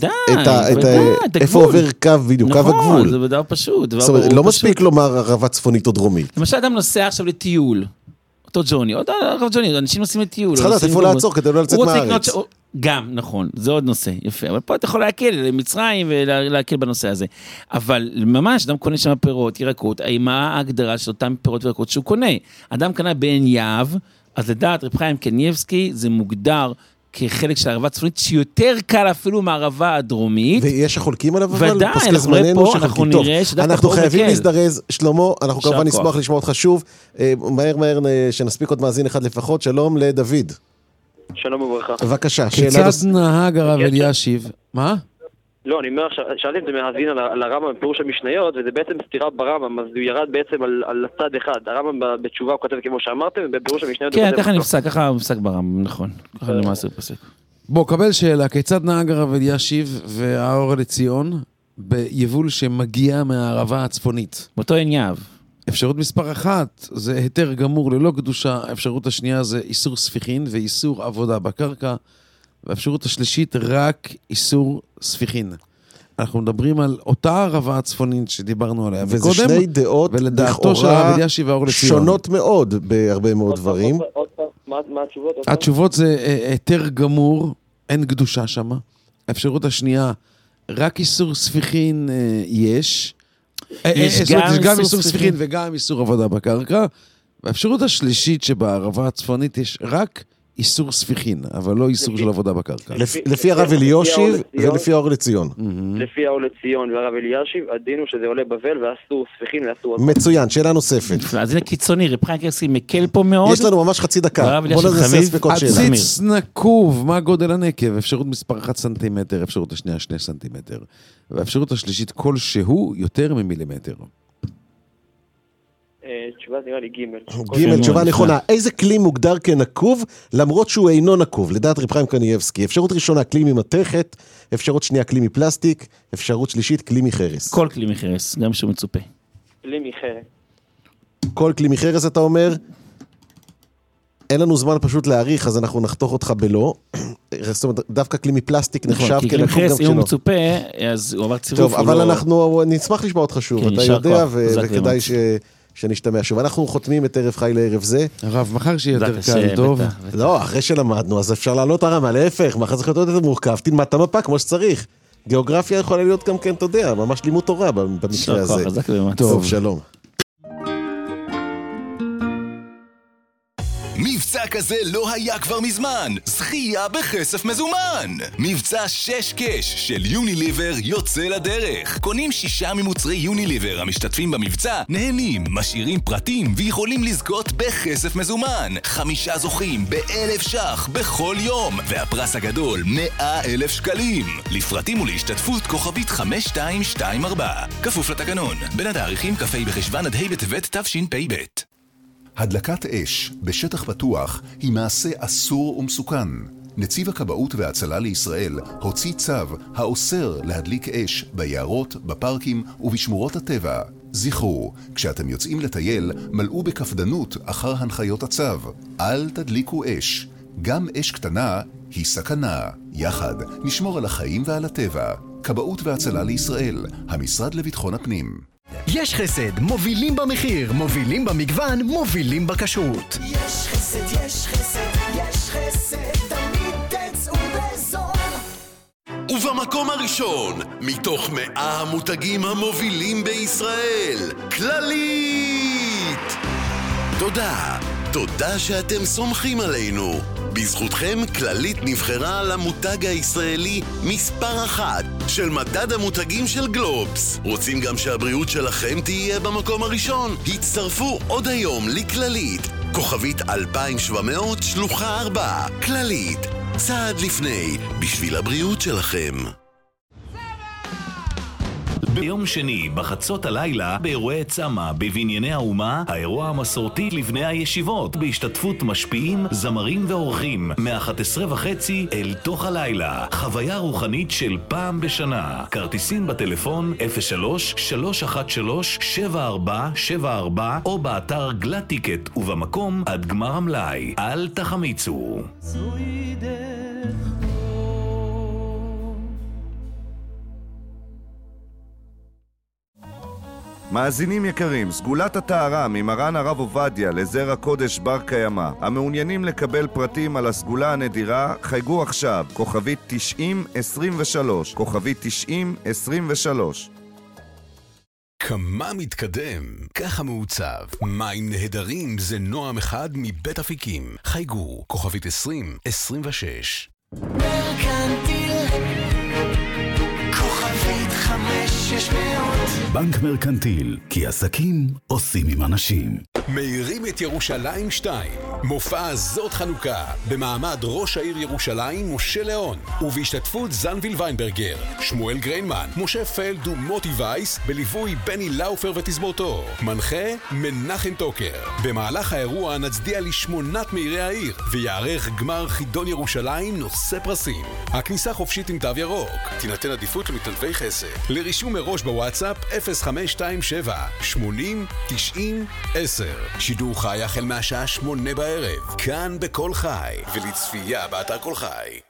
איפה עובר קו בדיוק, קו הגבול. נכון, זה בדבר פשוט. זאת אומרת, לא מספיק לומר ערבה צפונית או דרומית. למשל, אדם נוסע עכשיו לטיול. אותו ג'וני, עוד הרב ג'וני, אנשים נוסעים לטיול. צריך לדעת איפה לעצור כדי לא לצאת מהארץ. גם, נכון, זה עוד נושא, יפה. אבל פה אתה יכול להקל למצרים ולהקל בנושא הזה. אבל ממש, אדם קונה שם פירות, ירקות, מה ההגדרה של אותם פירות וירקות שהוא קונה? אדם קנה בעין יהב, אז לדעת רב חיים קניבסקי, זה מוגדר כחלק של הערבה הצפונית, שיותר קל אפילו מהערבה הדרומית. ויש החולקים עליו, אבל ודאי, אנחנו נראה פה, אנחנו נראה שדווקא אנחנו חייבים להזדרז, שלמה, אנחנו כמובן נשמח לשמוע אותך שוב, מהר שנספיק עוד מאזין אחד לפחות, שלום לדוד. שלום וברכה. בבקשה, שאלה... כיצד נהג הרב אלישיב? מה? לא, אני אומר, שאלתי אם זה מהאזין על הרמב"ם בפירוש המשניות, וזה בעצם סתירה ברמב"ם, אז הוא ירד בעצם על הצד אחד. הרמב"ם בתשובה הוא כותב כמו שאמרתם, ובפירוש המשניות... כן, ככה נפסק, ככה נפסק ברמב"ם, נכון. ככה למעשה הוא פסק. בוא, קבל שאלה, כיצד נהג הרב אלישיב והאור לציון ביבול שמגיע מהערבה הצפונית? באותו עין יהב. אפשרות מספר 1 זה היתר גמור ללא קדושה, האפשרות השנייה זה איסור ספיחין ואיסור עבודה בקרקע, והאפשרות השלישית רק איסור ספיחין. אנחנו מדברים על אותה הערבה הצפונית שדיברנו עליה וזה מקודם, שני דעות ולדעתו של הרב אלישיב והאור לציון. שונות מאוד בהרבה מאוד דברים. מה התשובות? התשובות זה היתר גמור, אין קדושה שם. האפשרות השנייה, רק איסור ספיחין יש. יש גם איסור ספיחין וגם איסור עבודה בקרקע. והאפשרות השלישית שבערבה הצפונית יש רק איסור ספיחין, אבל לא איסור של עבודה בקרקע. לפי הרב אלישיב ולפי האור לציון. לפי האור לציון והרב אלישיב, הדין הוא שזה עולה בבל ואסור ספיחין ואסור... מצוין, שאלה נוספת. אז זה קיצוני, רב חיים קרקסי מקל פה מאוד. יש לנו ממש חצי דקה. בוא ננסה ספקות שאלה. עציץ נקוב, מה גודל הנקב? אפשרות מספר 1 סנטימטר, אפשרות השנייה 2 סנטימטר. והאפשרות השלישית כל שהוא יותר ממילימטר. תשובה נראה לי ג' תשובה נכונה. איזה כלי מוגדר כנקוב, למרות שהוא אינו נקוב? לדעת רב חיים קניבסקי. אפשרות ראשונה, כלי ממתכת, אפשרות שנייה, כלי מפלסטיק, אפשרות שלישית, כלי מחרס. כל כלי מחרס, גם שהוא מצופה. כלי מחרס. כל כלי מחרס אתה אומר? אין לנו זמן פשוט להעריך, אז אנחנו נחתוך אותך בלא. זאת אומרת, דווקא כלי מפלסטיק נחשב כנקוב גם שלו. כי כלי מחרס, אם הוא מצופה, אז הוא עבר צירוף. טוב, אבל אנחנו נשמח לשמוע אותך שוב. אתה יודע, וכדאי שנשתמע שוב. אנחנו חותמים את ערב חי לערב זה. הרב, מחר שיהיה יותר קל, טוב. לא, אחרי שלמדנו, אז אפשר לעלות הרמה, להפך, מחר זה יותר מורכב, תלמד את המפה כמו שצריך. גיאוגרפיה יכולה להיות גם כן, אתה יודע, ממש לימוד תורה במקרה הזה. טוב, שלום. מבצע כזה לא היה כבר מזמן, זכייה בכסף מזומן. מבצע 6 קש של יוניליבר יוצא לדרך. קונים 6 ממוצרי יוניליבר המשתתפים במבצע, נהנים, משאירים פרטים ויכולים לזכות בכסף מזומן. 5 זוכים ב1,000 ש"ח בכל יום, והפרס הגדול 100,000 שקלים. לפרטים ולהשתתפות כוכבית 5224. כפוף לתקנון, בין התאריכים כ"ה בחשוון עד ה' בטבת תשפ"ב. הדלקת אש בשטח פתוח היא מעשה אסור ומסוכן. נציב הכבאות וההצלה לישראל הוציא צו האוסר להדליק אש ביערות, בפארקים ובשמורות הטבע. זכרו, כשאתם יוצאים לטייל, מלאו בקפדנות אחר הנחיות הצו. אל תדליקו אש. גם אש קטנה היא סכנה. יחד נשמור על החיים ועל הטבע. כבאות וההצלה לישראל, המשרד לביטחון הפנים. יש חסד, מובילים במחיר, מובילים במגוון, מובילים בכשרות. יש חסד, יש חסד, יש חסד, תמיד תצאו בזול. ובמקום הראשון, מתוך 100 המותגים המובילים בישראל, כללית! תודה שאתם סומכים עלינו. בזכותכם כללית נבחרה למותג הישראלי מספר 1 של מדד המותגים של גלובס. רוצים גם שהבריאות שלכם תהיה במקום הראשון? הצטרפו עוד היום לכללית. כוכבית 2700 שלוחה 4. כללית, צעד לפני, בשביל הבריאות שלכם. ביום שני, בחצות הלילה, באירועי צמה, בבנייני האומה, האירוע המסורתי לבני הישיבות, בהשתתפות משפיעים, זמרים ואורחים, מ-11:30 אל תוך הלילה. חוויה רוחנית של פעם בשנה. כרטיסים בטלפון 03-313-7474 או באתר גלט טיקט ובמקום עד גמר המלאי. אל תחמיצו. מאזינים יקרים, סגולת הטהרה ממרן הרב עובדיה לזרע קודש בר קיימא. המעוניינים לקבל פרטים על הסגולה הנדירה, חייגו עכשיו, כוכבית 9023, כוכבית 9023. כמה מתקדם, ככה מעוצב. מים נהדרים זה נועם אחד מבית אפיקים. חייגו, כוכבית 2026. מרקנטיל כוכבית 5600. בנק מרקנטיל, כי עסקים עושים עם אנשים. מאירים את ירושלים 2, מופע זאת חנוכה, במעמד ראש העיר ירושלים משה ליאון, ובהשתתפות זנביל ויינברגר, שמואל גריינמן, משה פלד ומוטי וייס, בליווי בני לאופר ותזמורתו. מנחה מנחם טוקר. במהלך האירוע נצדיע לשמונת מאירי העיר, ויערך גמר חידון ירושלים נושא פרסים. הכניסה חופשית עם תו ירוק. תינתן עדיפות למתנדבי חסד. לרישום מראש בוואטסאפ 0527 80 90 10. שידור חי החל מהשעה 8 בערב, כאן בכל חי, ולצפייה באתר כל חי.